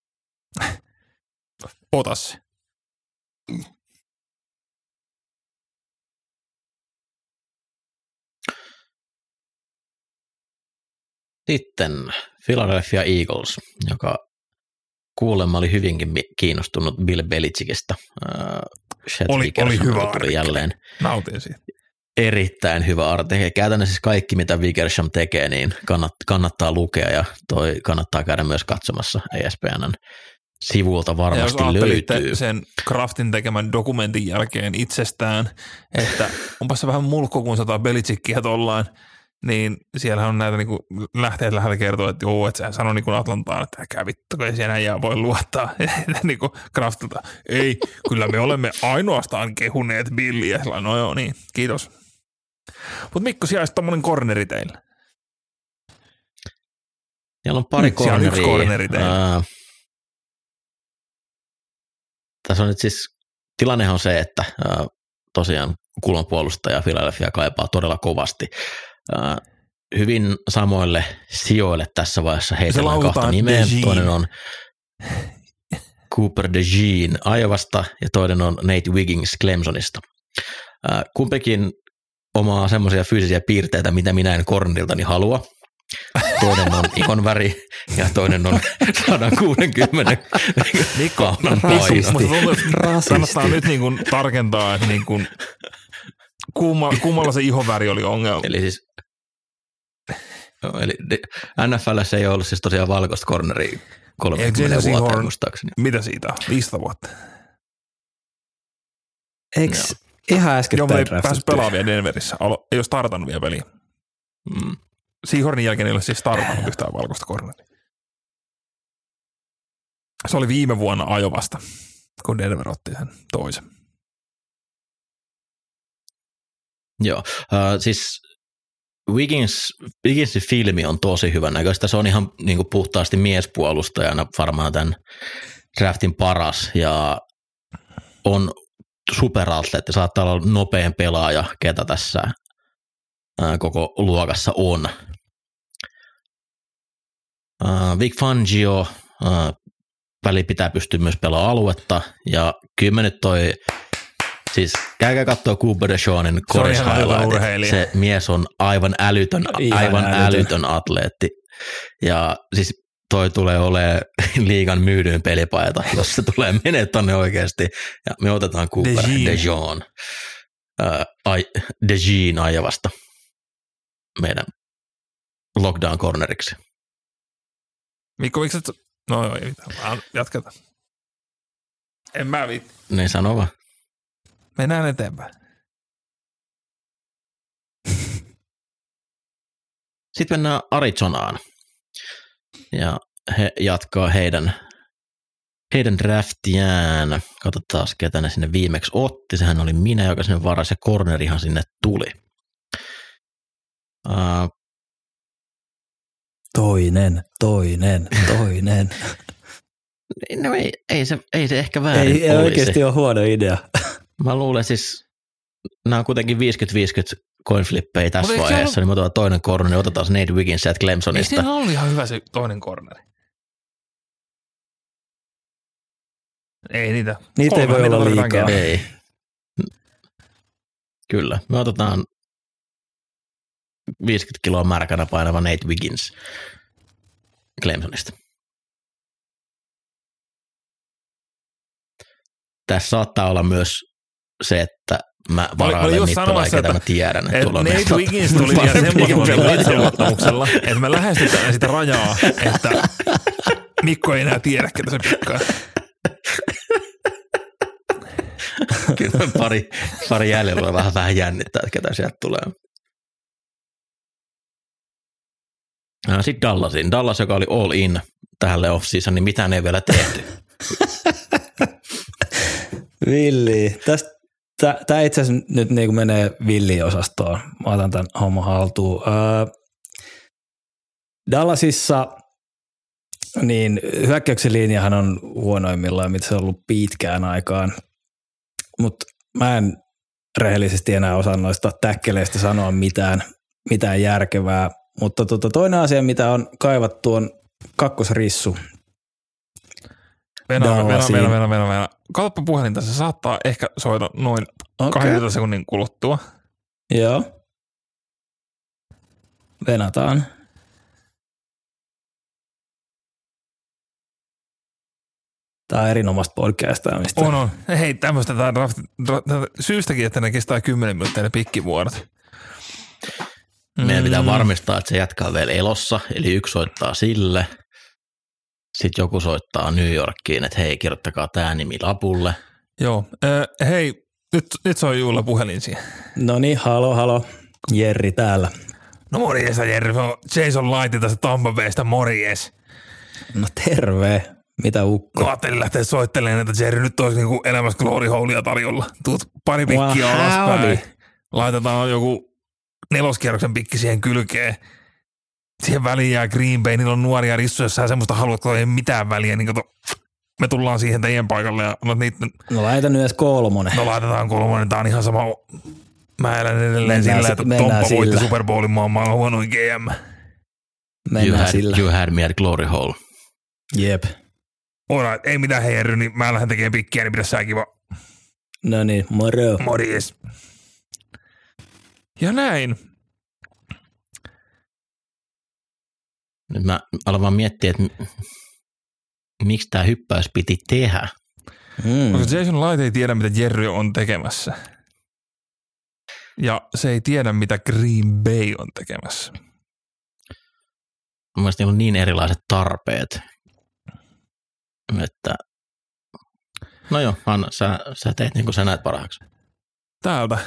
ota se. Sitten Philadelphia Eagles, joka kuulemma oli hyvinkin kiinnostunut Bill Belichickistä. Uh, oli, oli hyvä artikkeli. Jälleen nautin siitä. Erittäin hyvä artikkeli. Käytännössä siis kaikki, mitä Wickersham tekee, niin kannat, kannattaa lukea ja toi kannattaa käydä myös katsomassa E S P N:n sivulta varmasti ja jos löytyy. Sen Kraftin tekemän dokumentin jälkeen itsestään, että onpa se vähän mulkko, kun sataa Belichickiä tollaan, niin siellä on näitä niinku lähteet läheltä kertoa, että joo, että sehän sanoi niinku Atlantaan, että älkää vittu, kun ei siihen äijää voi luottaa. niinku Kraftilta, ei, kyllä me olemme ainoastaan kehuneet Billiä. No joo, niin, kiitos. Mutta Mikko, siellä olisi tommoinen corneri teillä. Siellä on pari corneria. Siellä on yksi corneri teillä. Uh, tässä on nyt siis, tilannehan on se, että uh, tosiaan kulmapuolustaja Philadelphia kaipaa todella kovasti. Uh, hyvin samoille sijoille tässä vaiheessa heitellään kahta nimeä. Toinen on Cooper DeJean Iowasta ja toinen on Nate Wiggins Clemsonista. Uh, kumpikin omaa semmoisia fyysisiä piirteitä, mitä minä en corneriltani halua. Toinen on ihon väri ja toinen on sata kuusikymmentä kaunan paino. Kannattaa nyt niin kuin tarkentaa, että niin kuin kumma, kummalla se ihon väri oli ongelma. Eli siis eli N F L:ssä ei ollut siis tosiaan valkoista corneria kolmekymmentä vuotta muistaakseni. Mitä siitä on? viisitoista vuotta. Eikö ihan äsken Joo, ei päässyt pelaamaan vielä Denverissä. Ei ole startannut vielä peliä. Mm. Seahornin jälkeen ei ole siis startannut yhtään valkoista corneria. Se oli viime vuonna Ajovasta, kun Denver otti sen toisen. Joo, uh, siis Wiggins, Wigginsin filmi on tosi hyvän näköistä. Se on ihan niin kuin puhtaasti miespuolustajana varmaan tämän draftin paras ja on superatleetti, saattaa olla nopein pelaaja, ketä tässä ää, koko luokassa on. Ää, Vic Fangio, ää, väli pitää pystyä myös pelaamaan aluetta ja kyllä nyt toi, siis käykää katsoa Cooper DeJeanin Coris highlightit. Se mies on aivan älytön, aivan älytön. älytön atleetti ja siis toi tulee olemaan liigan myydyin pelipaita, jos se tulee menee tonne oikeasti. Ja me otetaan Cooper DeJean, äh, DeJean Ajavasta meidän lockdown corneriksi. Mikko, miksi et... No joo, ei mitään. Jatketaan. En mä viitti. Niin sano vaan. Mennään eteenpäin. Sitten mennään Arizonaan ja he jatkaa heidän, heidän draftiään. Katsotaan, ketä ne sinne viimeksi otti. Sehän oli minä, joka sinne varasi ja cornerihan sinne tuli. Uh, toinen, toinen, toinen. No ei, ei, se, ei se ehkä väärin Ei, ei oikeasti ole huono idea. Mä luulen siis, nämä on kuitenkin viisikymmentä viisikymmentä coinflippejä tässä Mut vaiheessa, ollut... niin me otetaan toinen corneri, otetaan se Nate Wiggins sieltä Clemsonista. Ei siinä ollut ihan hyvä se toinen corneri. Ei niitä. Niitä Kolme, ei voi olla liikaa. Ei. Kyllä, me otetaan viisikymmentä kiloa märkänä painava Nate Wiggins Clemsonista. Tässä saattaa olla myös se, että mä varailen niitä pelaajia, ketä mä tiedän. Että et Nate Wiggins tuli vielä semmoisella itseluottamuksella, että me lähestytään sitä rajaa, että Mikko ei enää tiedä, ketä se pikkaa. Kyllä pari, pari jäljellä vähän, vähän jännittää, että ketä sieltä tulee. Sitten Dallasin. Dallas, joka oli all in tähän off-season, niin mitään ei vielä tehty. Villi. Tämä itse asiassa nyt niin kuin menee villi-osastoon. Mä otan tämän homman haltuun. Äh, Dallasissa niin hyökkäyksen linjahan on huonoimmillaan, mitä se on ollut pitkään aikaan. Mutta mä en rehellisesti enää osaa noista täkkeleistä sanoa mitään, mitään järkevää. Mutta tota, toinen asia, mitä on kaivattu, on kakkosrissu. Venä, venä, venä, venä, venä, venä. Katsoppa puhelinta, se saattaa ehkä soida noin okay. kaksikymmentä sekunnin kuluttua. Joo. Venataan. Tämä on erinomaista podcastaamista. On, on. Hei, tämmöistä tämä draft, draft, syystäkin, että ne kestää kymmenen minuuttia ne pikkivuorot. Meidän pitää varmistaa, että se jatkaa vielä elossa, eli yksi soittaa sille. Sitten joku soittaa New Yorkiin, että hei, kirjoittakaa tämä nimi lapulle. Joo. Äh, hei, nyt, nyt soi Juulla puhelin siihen. No niin, halo, halo. Jerri täällä. No morjesta Jerri, se on Jason Lightin tästä Tampa Baysta, morjes. No terve. Mitä ukko? No ajattelin lähteä soittelemaan, että Jerry nyt olisi niinku elämässä glory holeja tarjolla. Tuut pari pikkiä wow, alaspäin. Laitetaan joku neloskierroksen pikki siihen kylkeen. Siihen väliin jää Green Bay, niillä on nuoria rissuja, jos sä semmoista haluat, kun ei mitään väliä, niin kato, me tullaan siihen teidän paikalle ja annat niitä. No laita nyt edes kolmonen. No laitetaan kolmonen, tää on ihan sama. Mä elän edelleen mennään sillä, että Tomppa voitti Super Bowlin, mä oon maailman huonoin G M. Mennään you had, sillä. You had me at glory hole. Jep. Ora, ei mitään hei Jerry, niin mä lähden tekemään pikkiä, niin pidä sä kiva. No niin, moro. Morjes. Ja näin. Nyt mä aloin vaan miettiä, että miksi tämä hyppäys piti tehdä. Mm. Koska Jason Light ei tiedä, mitä Jerry on tekemässä. Ja se ei tiedä, mitä Green Bay on tekemässä. Mun mielestä niillä on niin erilaiset tarpeet, että no joo, Anna, sä, sä teet niin kuin sä näet parhaaksi. Täältä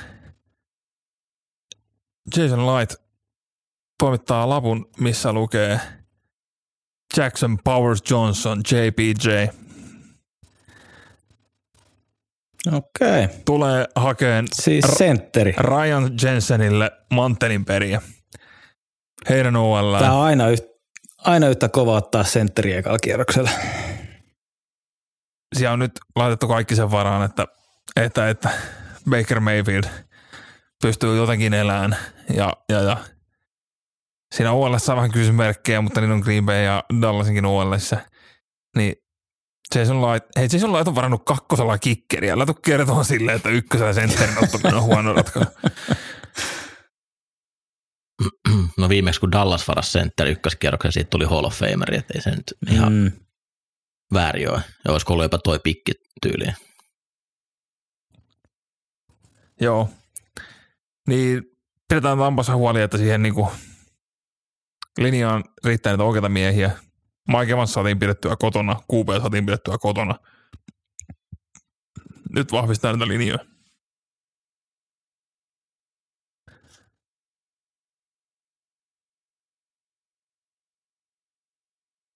Jason Light toimittaa lapun, missä lukee Jackson Powers Johnson, J P J. Okei. Okay. Tulee hakeen siis sentteri. Ryan Jensenille Mantelin periä. Heidän O L. Tämä on aina, yht, aina yhtä kova ottaa sentteri ekalla kierroksella. Siellä on nyt laitettu kaikki sen varaan, että, että, että Baker Mayfield pystyy jotenkin elämään. Ja, ja, ja. Siinä O L:ssä on vähän kysymymerkkejä, mutta niin on Green Bay ja Dallasinkin O L:ssä. Niin Jason Light, hei Jason Light on varannut kakkosella kikkeriä. Älä tuu kertoa silleen, että ykkösellä sentterin ottaminen on huono ratkaisu. No viimeksi kun Dallas varasi sentteri ykköskierroksen, siitä tuli Hall of Fameri, että ei se nyt ihan mm. väärin ole. Ja olisiko ollut jopa toi pikki tyyliin. Joo. Niin pidetään Tampassa huoli, että siihen niinku linjaan riittää niitä oikeita miehiä. Mike Evans saatiin pidettyä kotona, Q B saatiin pidettyä kotona. Nyt vahvistaa niitä linjoja.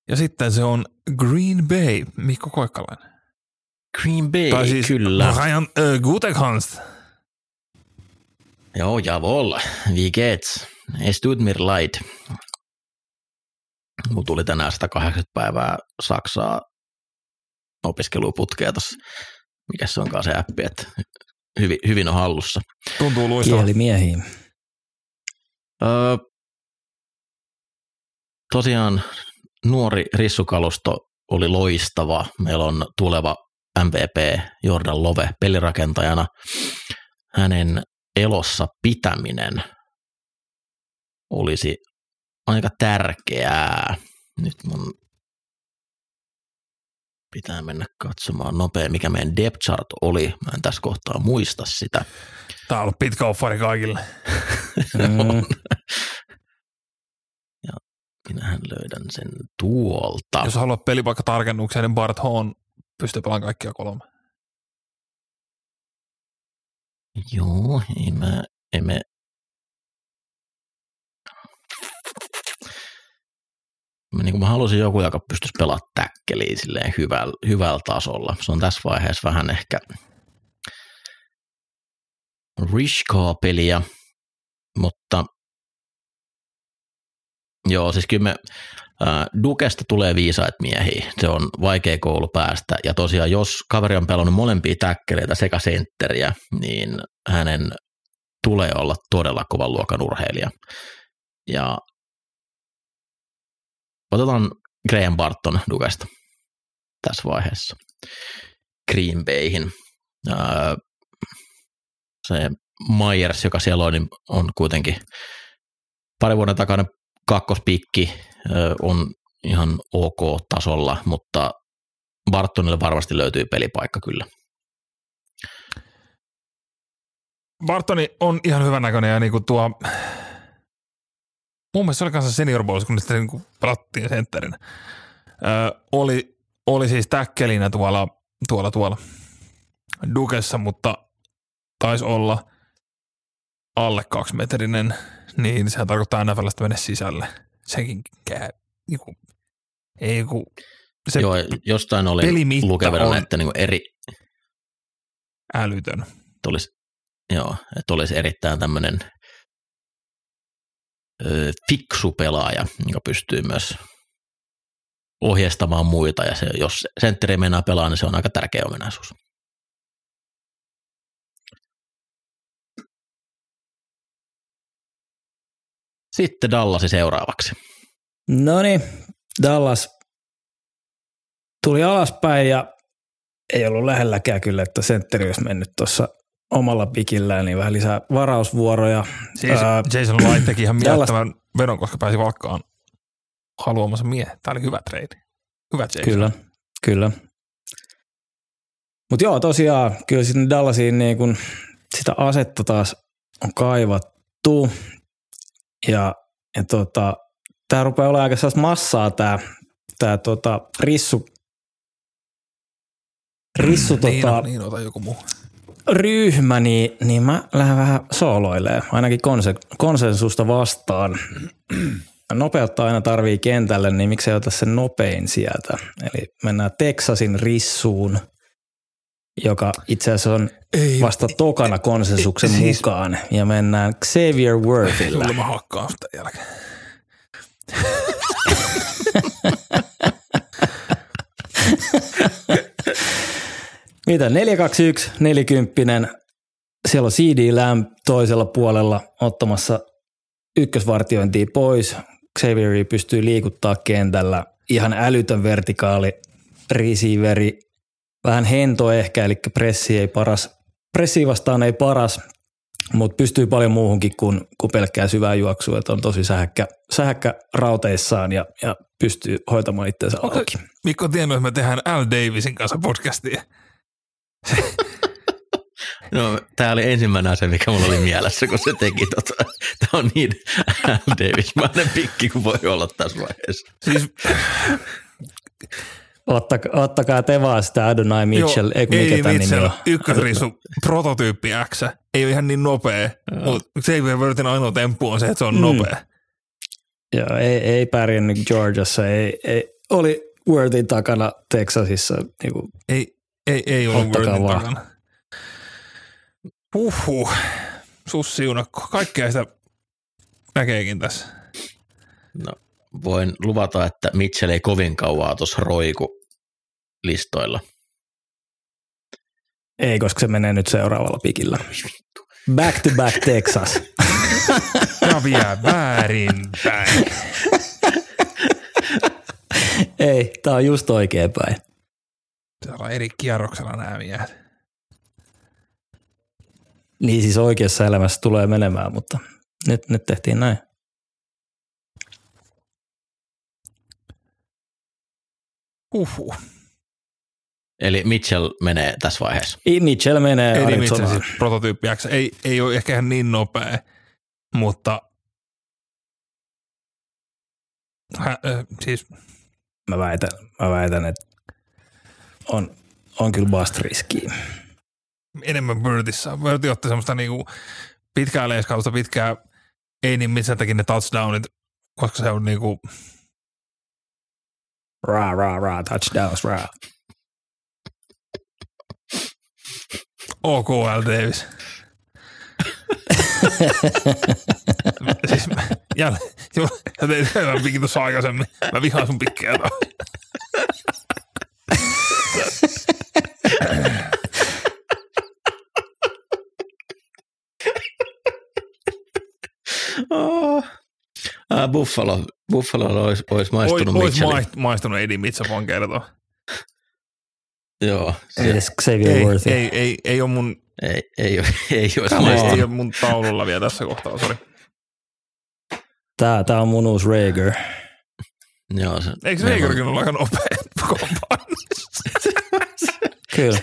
Ja sitten se on Green Bay, Mikko Koikkalainen. Green Bay, tai siis kyllä. Ryan äh, Gutekunst. Joo, jawohl. Wie geht's? Es tut mir leid. Mulla tuli tänään sata kahdeksankymmentä päivää Saksaa opiskeluputkea tuossa. Mikäs se onkaan se appi, että hyvin, hyvin on hallussa. Tuntuu luistava. Kielimiehiin. Öö, tosiaan nuori rissukalusto oli loistava. Meillä on tuleva M V P Jordan Love pelirakentajana. Hänen elossa pitäminen olisi aika tärkeää. Nyt mun pitää mennä katsomaan nopea, mikä meidän depth chart oli. Mä en tässä kohtaa muista sitä. Tää on ollut pitkä offari kaikille. Mm. Ja minähän löydän sen tuolta. Jos haluat pelipaikkatarkennuksia, niin Bart Hoon pystyy pelaamaan kaikkia kolme. Joo, ei mä, ei me. Mä, niin mä halusin joku, joka pystyisi pelaamaan täkkeliä silleen hyvällä, hyvällä tasolla. Se on tässä vaiheessa vähän ehkä riskaa peliä, mutta joo, siis kyllä me ää, Dukesta tulee viisaita miehiä. Se on vaikea koulu päästä. Ja tosiaan, jos kaveri on pelannut molempia täkkeleitä sekä sentteriä, niin hänen tulee olla todella kovan luokan urheilija. Ja otetaan Graham Barton Dukesta tässä vaiheessa Green Bayhin. Ää, se Myers, joka siellä on, niin on kuitenkin pari vuoden takana kakkospikki, on ihan ok-tasolla, mutta Bartonille varmasti löytyy pelipaikka kyllä. Bartoni on ihan hyvän näköinen ja niinku tuo, mun mielestä se oli kanssa senior bowl, kun sitä niinku pelattiin sentterinä. Öö, oli, oli siis täkkelinä tuolla, tuolla, tuolla Dukessa, mutta taisi olla alle kaksimetrinen, niin sehän tarkoittaa N F L:stä mennä sisälle. Sekin käy, niinku, ei kun se joo, jostain oli lukevana, että niinku eri älytön. Olisi, joo, että olisi erittäin tämmöinen ö, fiksu pelaaja, joka pystyy myös ohjeistamaan muita, ja se, jos sentteri mennään pelaamaan, niin se on aika tärkeä ominaisuus. Sitten Dallasi seuraavaksi. No niin, Dallas tuli alaspäin ja ei ollut lähelläkään kyllä, että sentteri olisi mennyt tuossa omalla pikillään, niin vähän lisää varausvuoroja. Siis Ää, Jason Light teki ihan mielettömän vedon, koska pääsi valkkaan haluamansa miehen. Tämä oli hyvä trade. Hyvä Jason. Kyllä, kyllä. Mutta joo, tosiaan kyllä sinne Dallasiin niin kun sitä asetta taas on kaivattu. Ja, ja tota, tämä rupeaa olemaan aika sellaista massaa tämä tää, tota, rissu, rissu niin, tota, on, niin ota joku muu. ryhmä, niin, niin mä lähden vähän sooloilemaan, ainakin konse, konsensusta vastaan. Nopeutta aina tarvii kentälle, niin miksei ota sen nopein sieltä. Eli mennään Texasin rissuun, joka itse asiassa on ei, vasta tokana konsensuksen ei, siis, mukaan. Ja mennään Xavier Worthilla. Sulla mä hakkaan sitä jälkeen. Mitä? neljä kaksi yksi, nelikymppinen. Siellä on C D Lamb toisella puolella ottamassa ykkösvartiointia pois. Xavieri pystyy liikuttaa kentällä. Ihan älytön vertikaali receiveri. Vähän hento ehkä, eli pressi ei paras. Pressi vastaan ei paras, mutta pystyy paljon muuhunkin kuin, kuin pelkkää syvää juoksua. Että on tosi sähäkkä, sähäkkä rauteissaan ja, ja pystyy hoitamaan itseensä okay. auki. Mikko on tiennyt, että me tehdään Al Davisin kanssa podcastia. No, tämä oli ensimmäinen asia, mikä mulla oli mielessä, kun se teki tota. Tämä on niin Al Davis-mainen pikki, kuin voi olla tässä vaiheessa. Siis Ottakaa, ottakaa te vaan sitä Adonai Mitchell, joo, ei kun mikä tämän nimi on. Ykkösriisu prototyyppi X, ei ole ihan niin nopea, mutta Xavier Worthin ainoa temppu on se, että se on mm. nopea. Joo, ei, ei pärjännyt Georgiassa, ei, ei, oli Worthin takana Texasissa. Niin kuin, ei, ei, ei ollut ottakaa Worthin vaan. takana. Huhhuh. Sussiunakko. Kaikkea sitä näkeekin tässä. No, voin luvata, että Mitchell ei kovin kauaa tuossa roiku listoilla. Ei, koska se menee nyt seuraavalla pikillä. Back to back Texas. Ja vielä väärinpäin. Ei, tää on just oikein päin. Täällä on eri kierroksella nämä miehet. Niin siis oikeassa elämässä tulee menemään, mutta nyt, nyt tehtiin näin. Uhuh. Eli Mitchell menee tässä vaiheessa. Mitchell menee Eddie Mitchell Arizonaan. siis prototyyppi X. Ei, ei ole ehkä ihan niin nopea, mutta hä, äh, siis Mä väitän, mä väitän, että on, on kyllä bust riskiä. enemmän Birdissä. Birdi otti semmoista niinku pitkää leiskausta, pitkää, ei niin missä teki ne touchdownit, koska se on niinku Ra, ra, ra, touchdowns, ra. O K L Davis. Siis mä, jälleen, sä teit hyvän pikin tuossa aikaisemmin. Mä vihaan sun pikkejä taas. Oh. Ah, Buffalo. Buffalo olisi, olisi maistunut Ois Mitchellin. maistunut Eddie Mitchell, voin kertoa. Joo. Se, Edes Xavier Ei, Worthy. ei, ei, ei ole mun, ei, ei, ole- ei olisi Come on. ei maistunut. ole mun taululla vielä tässä kohtaa, sori. Tää, tää on mun uusi Rager. Joo, se, Eikö se meillä on- Ragerkin ole aika nopea kompaanissa? Kyllä.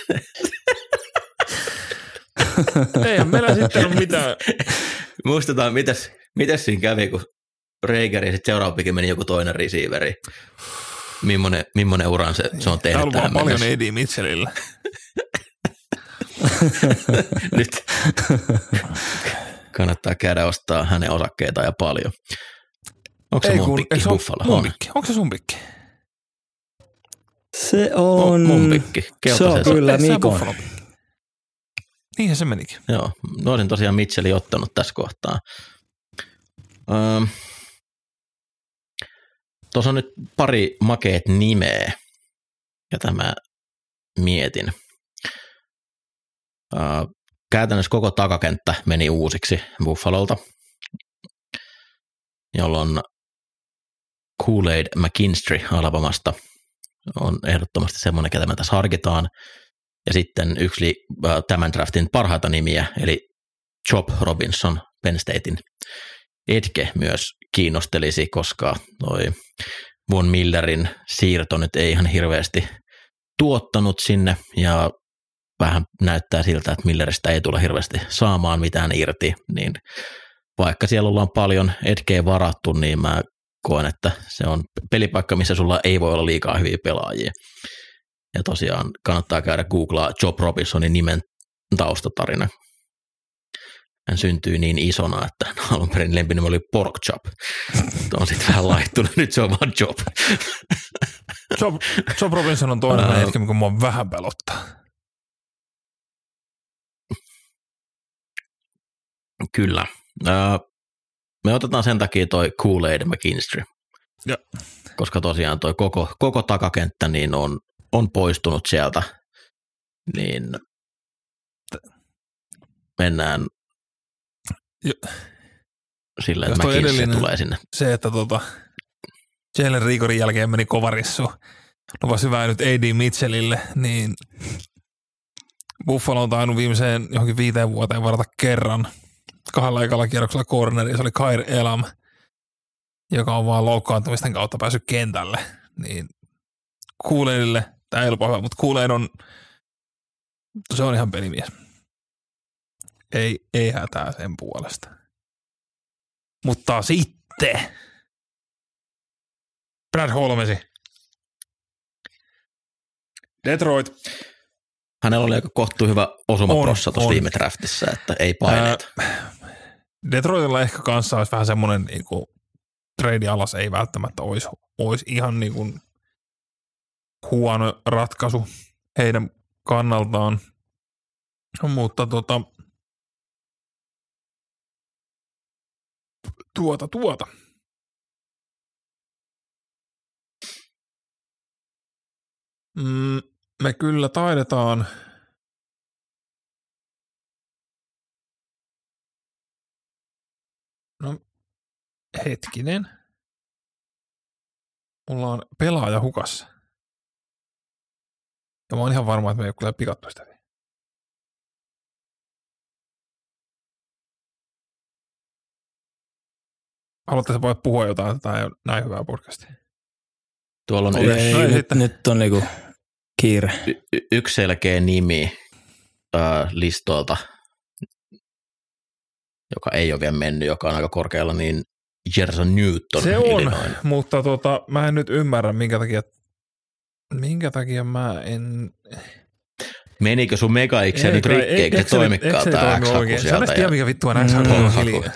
Eihän meillä sitten ole mitään. Muistetaan, mitäs, mitäs siinä kävi, kun Rager ja sitten seuraavakin meni joku toinen receiveri. Mimmonen, mimmonen uran se, se on Tää tehnyt on tähän paljon mennessä. Eddie Mitchellillä. Nyt kannattaa käydä ostaa hänen osakkeita ja paljon. Onko se Ei mun kun- pikki eikö se ole Buffalo? mun On. pikki? Onko se sun pikki? Se on... Mun pikki. Se on Keltaisessa. kyllä Ei, se on Mikon. Buffalo pikki. Niinhän se menikin. Joo, mä olisin tosiaan Mitchellin ottanut tässä kohtaa. Öö, Tuossa on nyt pari makeet nimeä, jota mä mietin. Öö, Käytännössä koko takakenttä meni uusiksi Buffalolta, jolloin Kool-Aid McKinstry Alabamasta on ehdottomasti semmoinen, ketä me tässä harkitaan. Ja sitten yksi äh, tämän draftin parhaita nimiä, eli Job Robinson Penn Statein Edge myös kiinnostelisi, koska toi Von Millerin siirto nyt ei ihan hirveästi tuottanut sinne, ja vähän näyttää siltä, että Milleristä ei tule hirveästi saamaan mitään irti, niin vaikka siellä ollaan paljon Edgeä varattu, niin mä koen, että se on pelipaikka, missä sulla ei voi olla liikaa hyviä pelaajia. Ja tosiaan kannattaa käydä googlaa Job Robinsonin nimen taustatarina. Hän syntyi niin isona, että alun perin lempinimi oli Pork Chop. On sitten vähän laittunut, nyt se on vaan Job. Job, Job Robinson on toinen Ää. hetki, mikä mua vähän pelottaa. Kyllä. Me otetaan sen takia toi Kool-Aid McKinstry. Ja. Koska tosiaan toi koko, koko takakenttä niin on, on poistunut sieltä, niin mennään Jo. sillä, Jos että toi McKinstry edellinen- tulee sinne. Se, että tota, Jalen Rigorin jälkeen meni kovarissu. Lupasi hyvää nyt A D Mitchellille, niin Buffalo on tainnut viimeiseen johonkin viiteen vuoteen varata kerran kahdella ekalla kierroksella corneri, se oli Kair Elam, joka on vaan loukkaantumisten kautta päässyt kentälle. Niin Kool-Aidille, tämä ei ole paha, mutta Kool-Aid on, se on ihan pelimies. Ei, ei hätää sen puolesta. Mutta sitten Brad Holmesi. Detroit. Hänellä oli aika kohtuu hyvä osumaprossa On, tuossa on. viime draftissa, että ei paineita. Ää, Detroitilla ehkä kanssa olisi vähän semmoinen niinku trade alas ei välttämättä olisi, olisi ihan niin kuin huono ratkaisu heidän kannaltaan, mutta tota, tuota, tuota. Mm, me kyllä taidetaan no hetkinen. Mulla on pelaaja hukassa. Ja mä oon ihan varma, että me ei ole kyllä pikattu sitä vielä. Haluatte voit puhua jotain, että tämä ei ole näin hyvää podcastia. Tuolla on Ei, yksi, ei, no nyt, sitten. nyt on niinku kiire. y- y- yksi selkeä nimi äh, listoilta, joka ei ole vielä mennyt, joka on aika korkealla, niin Jerson Newton. Se on, Illinois. mutta tota, mä en nyt ymmärrä, minkä takia, minkä takia mä en... Menikö sun Mega X nyt kai- rikki, eikö se Excel- toimikaan Excel tämä toimi X-haku oikein. Sä sieltä? edes tiedä, mikä vittu on X-haku. Mm. on hiljaa.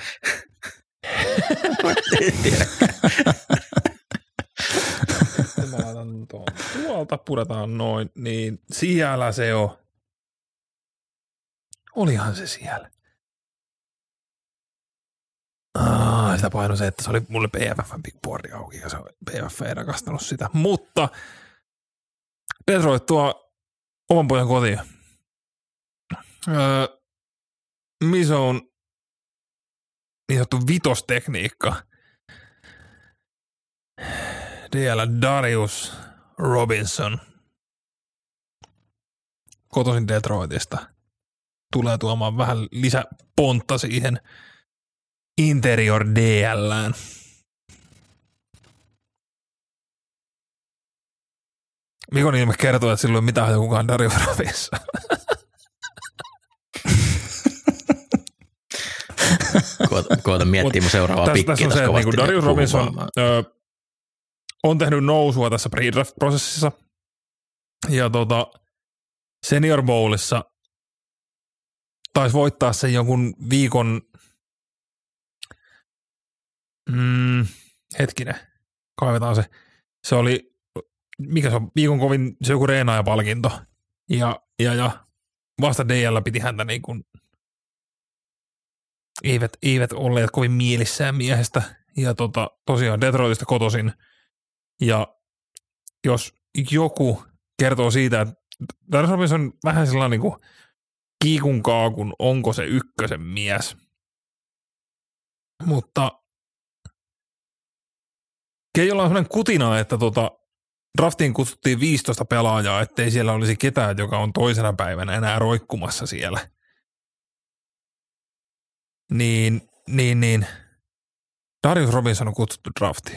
Sitten mä laitan tuon tuolta, puretaan noin, niin siellä se on. Olihan se siellä. Ah, sitä paino se, että se oli mulle P F F:n big boardi auki ja se on P F F ei rakastanut sitä. Mutta Detroit tuo oman pojan kotiin. Öö, Mizon niin sanottu vitostekniikka. D L Darius Robinson kotoisin Detroitista tulee tuomaan vähän lisäpontta siihen interior D L:ään. Mikon ilme kertoo, että silloin ei mitään hajua kukaan Darius Robinson. Koota, koota miettiä mun seuraavaa Tässä, pikkiä tässä on se, että niin Darius Robinson ö, on tehnyt nousua tässä pre-draft-prosessissa ja tota, Senior Bowlissa taisi voittaa sen jonkun viikon, mm, hetkinen, kaivetaan se, se oli, mikä se on, viikon kovin, se joku reenaajapalkinto ja, ja, ja vasta D L piti häntä niin kuin Eivät, eivät olleet kovin mielissään miehestä ja tota, tosiaan Detroitista kotoisin. Ja jos joku kertoo siitä, että Darius Robinson on vähän sellainen niin kuin kiikun kaakun, onko se ykkösen mies. Mutta Keijolla on sellainen kutina, että tota, draftiin kutsuttiin viisitoista pelaajaa, ettei siellä olisi ketään, joka on toisena päivänä enää roikkumassa siellä. Niin, niin, niin. Darius Robinson on kutsuttu draftiin.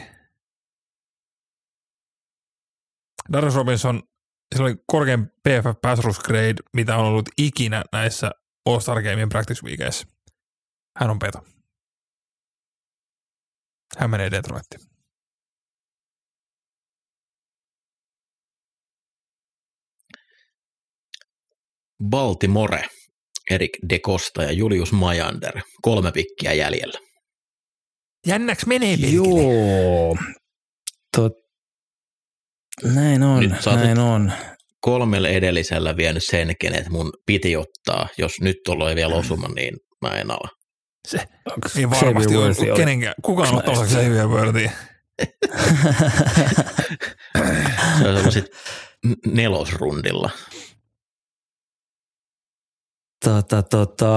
Darius Robinson, sillä oli korkein P F F pass rush grade, mitä on ollut ikinä näissä All-Star Gamein practice weekeissä. Hän on peto. Hän menee Detroittiin. Baltimore, Erik DeCosta ja Julius Majander, kolme pikkiä jäljellä. Jännäks menee perkele? Joo. Tot... Näin on, Nyt sä oot näin nyt on. kolmelle edellisellä vienyt sen, kenet mun piti ottaa. Jos nyt tuolla ei vielä osuma, niin mä en ala. Se Onks ei varmasti Xavier ole Worthy oli- kenenkään. Kukaan ottaa osaksi Xavier Worthyä. Se on ollut sit n- nelosrundilla. Tota, tota,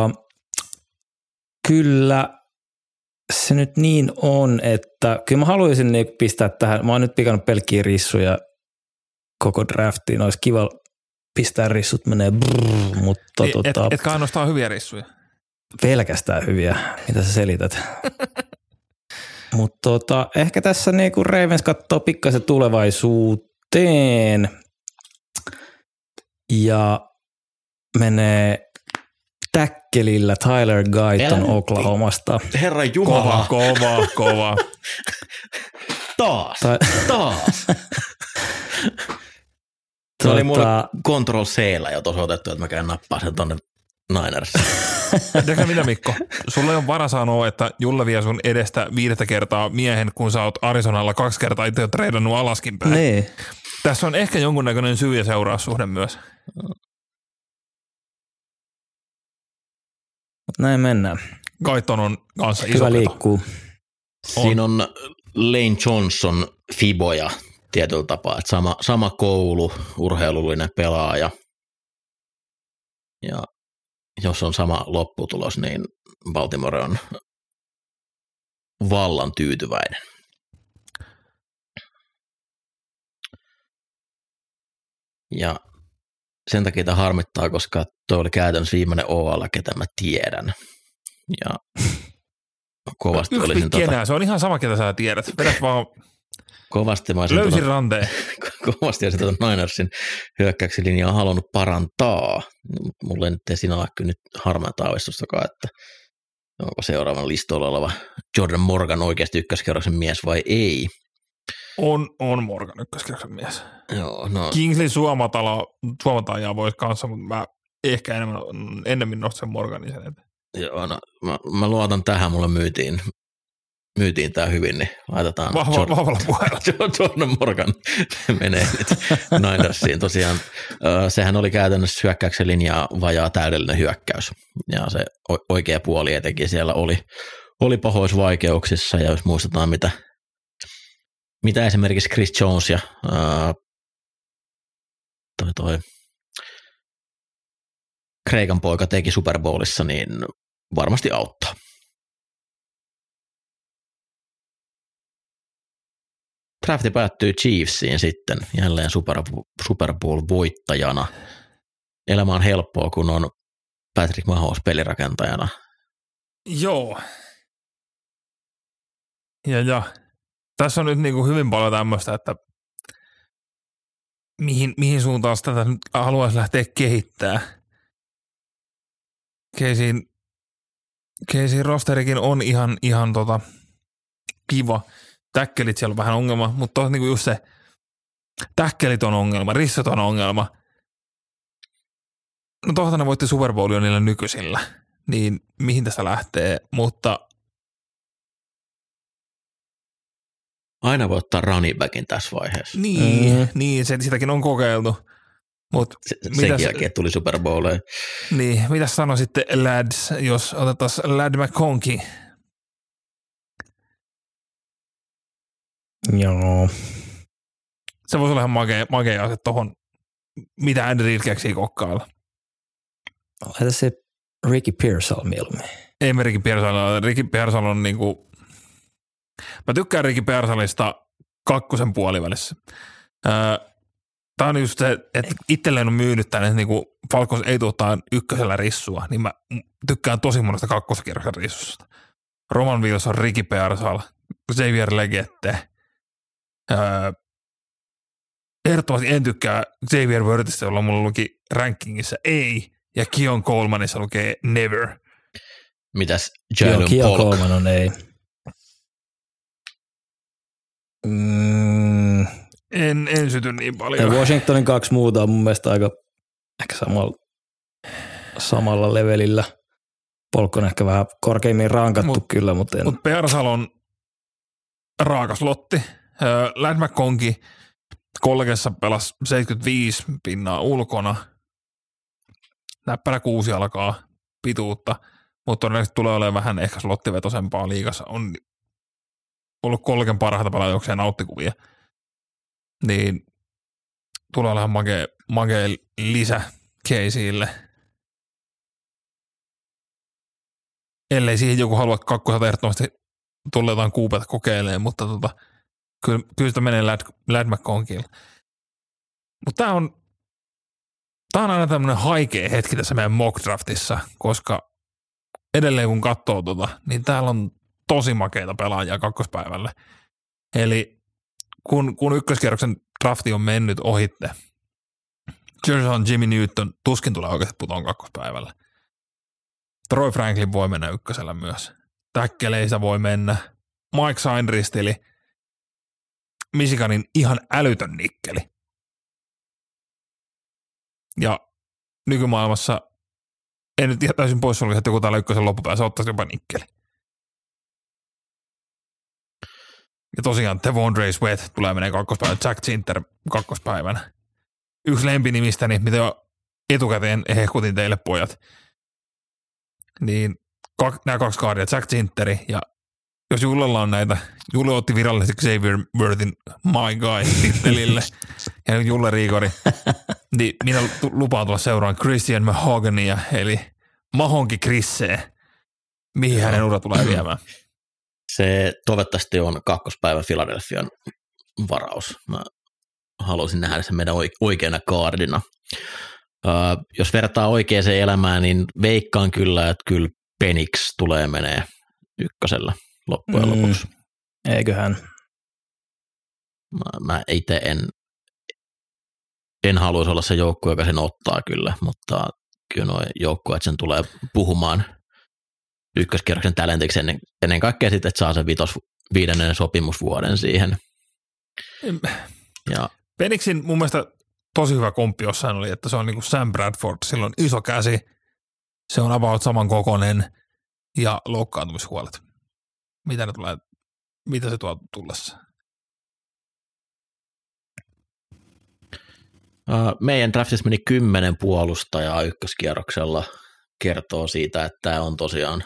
kyllä se nyt niin on, että kyllä mä haluaisin niinku pistää tähän, mä oon nyt pikannut pelkkiä rissuja koko draftiin, olisi kiva pistää rissut menee brrr, mutta Et, tota, et, etkä ainoastaan hyviä rissuja. pelkästään hyviä, mitä sä selität. Mutta tota, ehkä tässä niinku Ravens katsoo pikkasen tulevaisuuteen ja menee täkkelillä Tyler Guyton Älä- Oklahomasta. Herra Kova, Jumala, kova, kova. taas, Tai- taas. Se oli mulle Tota, Control C:llä jo tuossa otettu, että mä käyn nappaa sen tonne Niners. Tiedätkö mitä, Mikko? Sulla ei ole vara sanoa, että Julle vie sun edestä viidettä kertaa miehen, kun sä oot Arizonalla kaksi kertaa itse treidannut alaskin päin. Niin. Tässä on ehkä jonkunnäköinen syy- ja seuraussuhde myös. Näin mennään. Gaiton on kanssa iso Hyvä peto. liikkuu. Siinä on Lane Johnson fiboja tietyllä tapaa, että sama, sama koulu, urheilullinen pelaaja. Ja jos on sama lopputulos, niin Baltimore on vallan tyytyväinen. Ja sen takia tämä harmittaa, koska tuo oli käytännössä viimeinen O L, ketä mä tiedän. Ja kovasti Yksi olisin pikki enää, tota, se on ihan sama, ketä sä tiedät. Vedät vaan kovasti mä olisin löysin tota, ranteen. kovasti olisin tuota Ninersin hyökkäyksen linjaa halunnut parantaa. Mulle nyt ei siinä ole kyllä nyt harmaata aavistustakaan, että onko seuraavan listoilla oleva Jordan Morgan oikeasti ykköskerroksen mies vai ei. On, on Morgan ykköskerroksen mies. Joo, no, Kingsley Suomatalo, Suomatajaa voisi kanssa, mutta mä ehkä enemmän, ennemmin nostan sen Morganin sen eteen. joo, no mä, mä luotan tähän, mulle myytiin, myytiin tää hyvin, niin laitetaan Vahva, Jordan, vahvalla puheella. Jordan Morgan menee nyt Ninersiin. Tosiaan sehän oli käytännössä hyökkäyksen linjaa vajaa täydellinen hyökkäys. Ja se oikea puoli etenkin siellä oli, oli pahoissa vaikeuksissa, ja jos muistetaan, mitä, mitä esimerkiksi Chris Jones ja ää, toi, toi Kreikan poika teki Super Bowlissa, niin varmasti auttaa. Drafti päättyy Chiefsiin sitten jälleen Super, Super Bowl-voittajana. Elämä on helppoa, kun on Patrick Mahomes pelirakentajana. Joo. Ja, ja. Tässä on nyt niin kuin hyvin paljon tämmöistä, että mihin, mihin suuntaan tätä nyt haluaisi lähteä kehittää. Keisiin, Keisiin rosterikin on ihan, ihan tota kiva. Täkkelit siellä on vähän ongelma, mutta tuossa niinku just se täkkelit on ongelma, rissot on ongelma. No tohta ne voitti Super Bowlia niillä nykyisillä, niin mihin tästä lähtee, mutta Aina voi ottaa running backin tässä vaiheessa. niin, Mm. niin se, sitäkin on kokeiltu. Mut Se, mitäs- senkin jälkeen tuli Super Bowleen. Niin, mitä sano sitten lads, jos otettaisiin Lad McConkey? Joo. Se voisi olla ihan makea, makea ase tuohon, mitä Andy Reid keksii kokkailla. Laita se Ricky Pearsall mieluummin. Ei me Ricky Pearsall, Ricky Pearsall on niinku, mä tykkään Ricky Pearsallista kakkosen puolivälissä. Öö, Tää on just se, että itselleen on myynyt tänne, että niinku Falcons ei tuottaa ykkösellä rissua, niin mä tykkään tosi monesta kakkoskierroksen rissusta. Roman Wilson, Ricky Pearsall, Xavier Legette. Öö, ehdottomasti en tykkää Xavier Worthista, jolla mulla luki rankingissa ei, ja Keon Colemanissa lukee never. Mitäs Joo, Jalen Kio Polk? Coleman on ei. Mm, En, en syty niin ja paljon. Washingtonin kaksi muuta on mun mielestä aika ehkä samalla, samalla levelillä. Polk on ehkä vähän korkeimmin rankattu Mut- kyllä, mutta en. Mutta Pearsall on raakas lotti. Öö, Lad McConkey kollegessa pelasi seitsemänkymmentäviisi pinnaa ulkona. Näppärä kuusi alkaa pituutta, mutta todennäköisesti tulee olemaan vähän ehkä slottivetosempaa liigassa. On ollut kolken parhaita pelaajia nauttikuvia. Niin tulee olemaan makea, makea lisä Caseylle. Ellei siihen joku halua kakkoselta ehdottomasti tulla jotain kuupeita kokeilemaan, mutta tota, kyllä, kyllä sitä menee Lad, Lad McConkeylle. Mutta tämä on, tää on aina tämmöinen haikea hetki tässä meidän mock draftissa, koska edelleen kun katsoo tota, niin täällä on tosi makeita pelaajia kakkospäivälle. Eli kun, kun ykköskierroksen drafti on mennyt ohitte, Jerson Jimmy Newton tuskin tulee oikeasti putoon kakkospäivällä. Troy Franklin voi mennä ykkösellä myös. Täkkeleistä voi mennä. Mike Sainristili, Michiganin ihan älytön nikkeli. Ja nykymaailmassa en nyt ihan täysin poissulkea, että joku täällä ykkösen loppupäässä ottaisi jopa nikkeli. Ja tosiaan Devondre Sweat tulee menee kakkospäivänä, Jack Zinter kakkospäivänä. Yksi lempinimistäni, mitä jo etukäteen hehkutin teille pojat. Niin kak, nämä kaksi kaaria, Jack Zinteri ja jos Jullella on näitä, Julle otti virallisesti Xavier Worthin My Guy-tittelille ja Julle Riikori, niin minä lupaan tulla seuraan Christian Mahogania, eli Mahonki Chrissee, mihin hänen ura tulee viemään. Se toivottavasti on kakkospäivä Philadelphian varaus. Mä haluaisin nähdä sen meidän oikeana kaardina. Uh, jos vertaa oikeaan elämään, niin veikkaan kyllä, että kyllä Penix tulee menee ykkösellä loppujen mm, lopuksi. Eiköhän. Mä, mä itse en, en haluaisi olla se joukkue, joka sen ottaa kyllä, mutta kyllä nuo joukkueet sen tulee puhumaan ykköskierroksen talentiksi ennen, ennen kaikkea sitten, että saa sen vitos, viidennen sopimusvuoden siihen. Ja Penixin mun mielestä tosi hyvä komppi jossain oli, että se on niin kuin Sam Bradford, sillä on iso käsi, se on about saman kokoinen ja loukkaantumishuolet. Mitä ne tulee, mitä se tuo tullessa? Meidän draftissa meni kymmenen puolustajaa ykköskierroksella, kertoo siitä, että tämä on tosiaan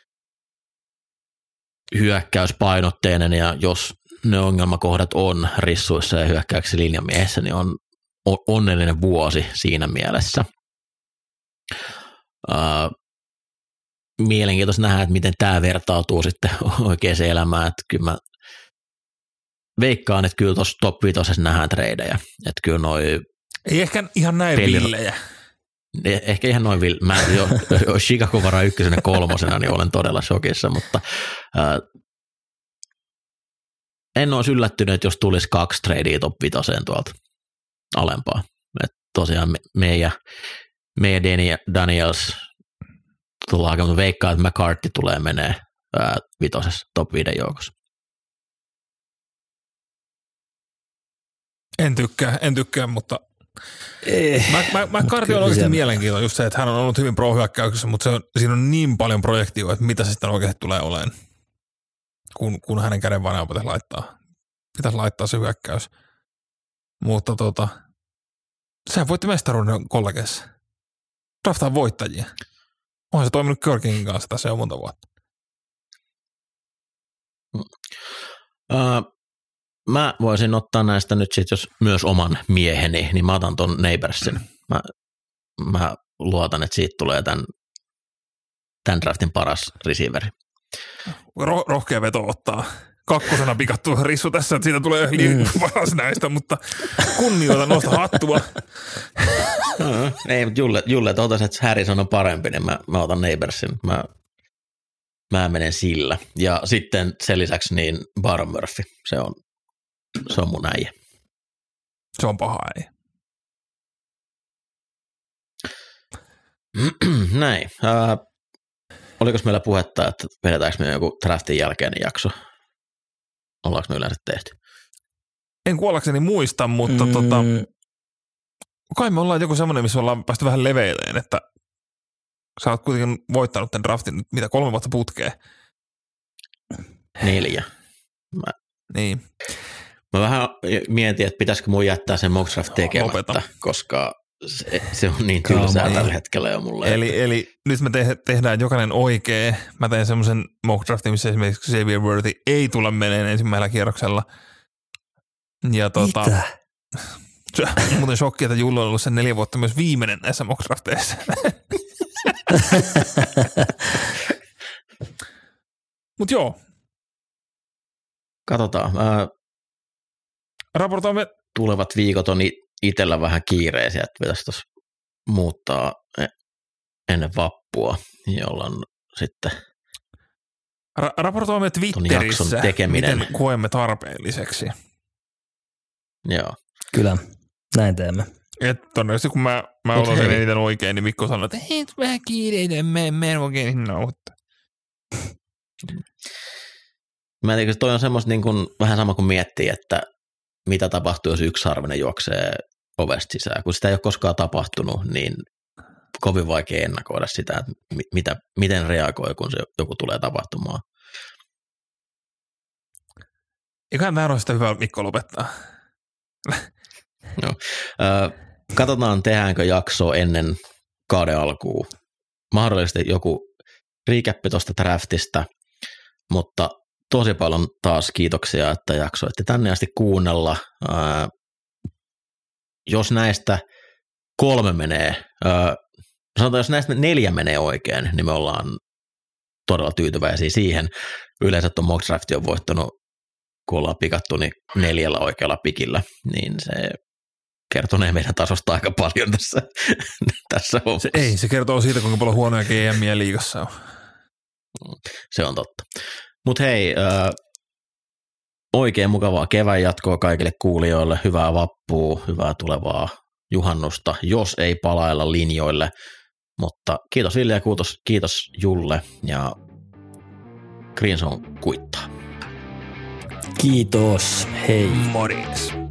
hyökkäyspainotteinen ja jos ne ongelmakohdat on rissuissa ja hyökkäyksessä linjamiehessä, niin on onnellinen vuosi siinä mielessä. Uh, mielenkiintoista nähdä, että miten tämä vertautuu sitten oikeaan elämään, että kyllä mä veikkaan, että kyllä tuossa top viitosessa nähdään treidejä, että kyllä noi ei ehkä ihan näin peli- villejä. Ehkä ihan noin vill. Mä jo, jo Chicago varaa ykkösenä kolmosena, niin olen todella shokissa, mutta uh, en olisi yllättynyt, jos tulisi kaksi tradea top vitoseen tuolta alempaa. Et tosiaan me, meidän, meidän Daniels tullaan, mutta veikkaa, että McCarthy tulee menee ää, vitosessa top viiden joukossa. En tykkää, en tykkää, mutta eh, McCarthy on oikeasti mielenkiintoinen just se, että hän on ollut hyvin pro-hyökkäyksessä, mutta se on, siinä on niin paljon projektioa, että mitä se sitten oikeasti tulee olemaan, kun, kun hänen kädenvaraan pitäisi laittaa, pitäisi laittaa se hyökkäys. Mutta tota, sehän voitti mestaruuden kollegeissa. Draftaa voittajia. Onhan se toiminut Kirkingin kanssa tässä jo monta vuotta. Uh, mä voisin ottaa näistä nyt sit, jos myös oman mieheni, niin mä otan ton Neighborsin. Mä, mä luotan, että siitä tulee tämän, tämän draftin paras receiveri. Ro- rohkea veto ottaa. Kakkosena pikattu rissu tässä, että siitä tulee mm. paras näistä, mutta kunnioitan noista hattua. No, ei, mutta Julle, Julle että otas, että Harrison on parempi, niin mä, mä otan Neighborsin. Mä, mä menen sillä. Ja sitten sen lisäksi niin Baron Murphy, se on, se on mun äijä. Se on paha äijä. Näin. Äh, oliko meillä puhetta, että vedetäänkö me joku draftin jälkeinen jakso? Ollaanko me yleensä tehty? En kuollakseni muista, mutta mm. tota, kai me ollaan joku semmoinen, missä ollaan päästy vähän leveilleen, että sä oot kuitenkin voittanut tämän draftin nyt mitä kolme vuotta putkeen. Neljä. Mä, niin. Mä vähän mietin, että pitäisikö mun jättää sen mock draft tekemättä, Lopeta. koska se, se on niin tylsää tällä hetkellä jo mulle. Eli, eli nyt me te- tehdään jokainen oikein. Mä tein semmoisen mock draftin, missä esimerkiksi Xavier Worthy ei tule meneen ensimmäisellä kierroksella. Ja tota, mitä? Se on muuten shokki, että Julla on ollut sen neljä vuotta myös viimeinen näissä mock drafteissa. Mut joo. Katsotaan. Äh, Raportoimme. Tulevat viikot on itsellä vähän kiireisiä, että pitäisi tuossa muuttaa ennen vappua, jolloin sitten Ra- raportoimme Twitterissä, miten koemme tarpeelliseksi. Joo. Kyllä, näin teemme. Et todennäköisesti kun mä, mä olen sen eniten oikein, niin Mikko sanoi, että hei, vähän kiireinen, mä en oikein nauhoittaa. Mä en tiedä, toi on semmoista niin kuin, vähän sama kuin miettii, että mitä tapahtuu, jos yksi sarvinen juoksee ovesta sisään. Kun sitä ei ole koskaan tapahtunut, niin kovin vaikea ennakoida sitä, että mitä, miten reagoi, kun se joku tulee tapahtumaan. Eiköhän tämä ole sitä hyvä Mikko lopettaa. No, äh, katsotaan, tehdäänkö jaksoa ennen kauden alkuun. Mahdollisesti joku recappi tuosta draftista, mutta tosi paljon taas kiitoksia, että jaksoitte tänne asti kuunnella. Äh, jos näistä kolme menee, äh, sanotaan, jos näistä neljä menee oikein, niin me ollaan todella tyytyväisiä siihen. Yleensä tuon mock drafti on voittanut, kun ollaan pikattu, niin neljällä oikealla pikillä, niin se kertonee meidän tasosta aika paljon tässä, tässä hommassa. Se, ei, se kertoo siitä, kuinka paljon huonoja G M:iä liigassa on. Se on totta. Mutta hei, äh, oikein mukavaa kevään jatkoa kaikille kuulijoille, hyvää vappua, hyvää tulevaa juhannusta, jos ei palailla linjoille, mutta kiitos Ville ja kiitos, kiitos Julle ja Green Zone kuittaa. Kiitos, hei. Morjens.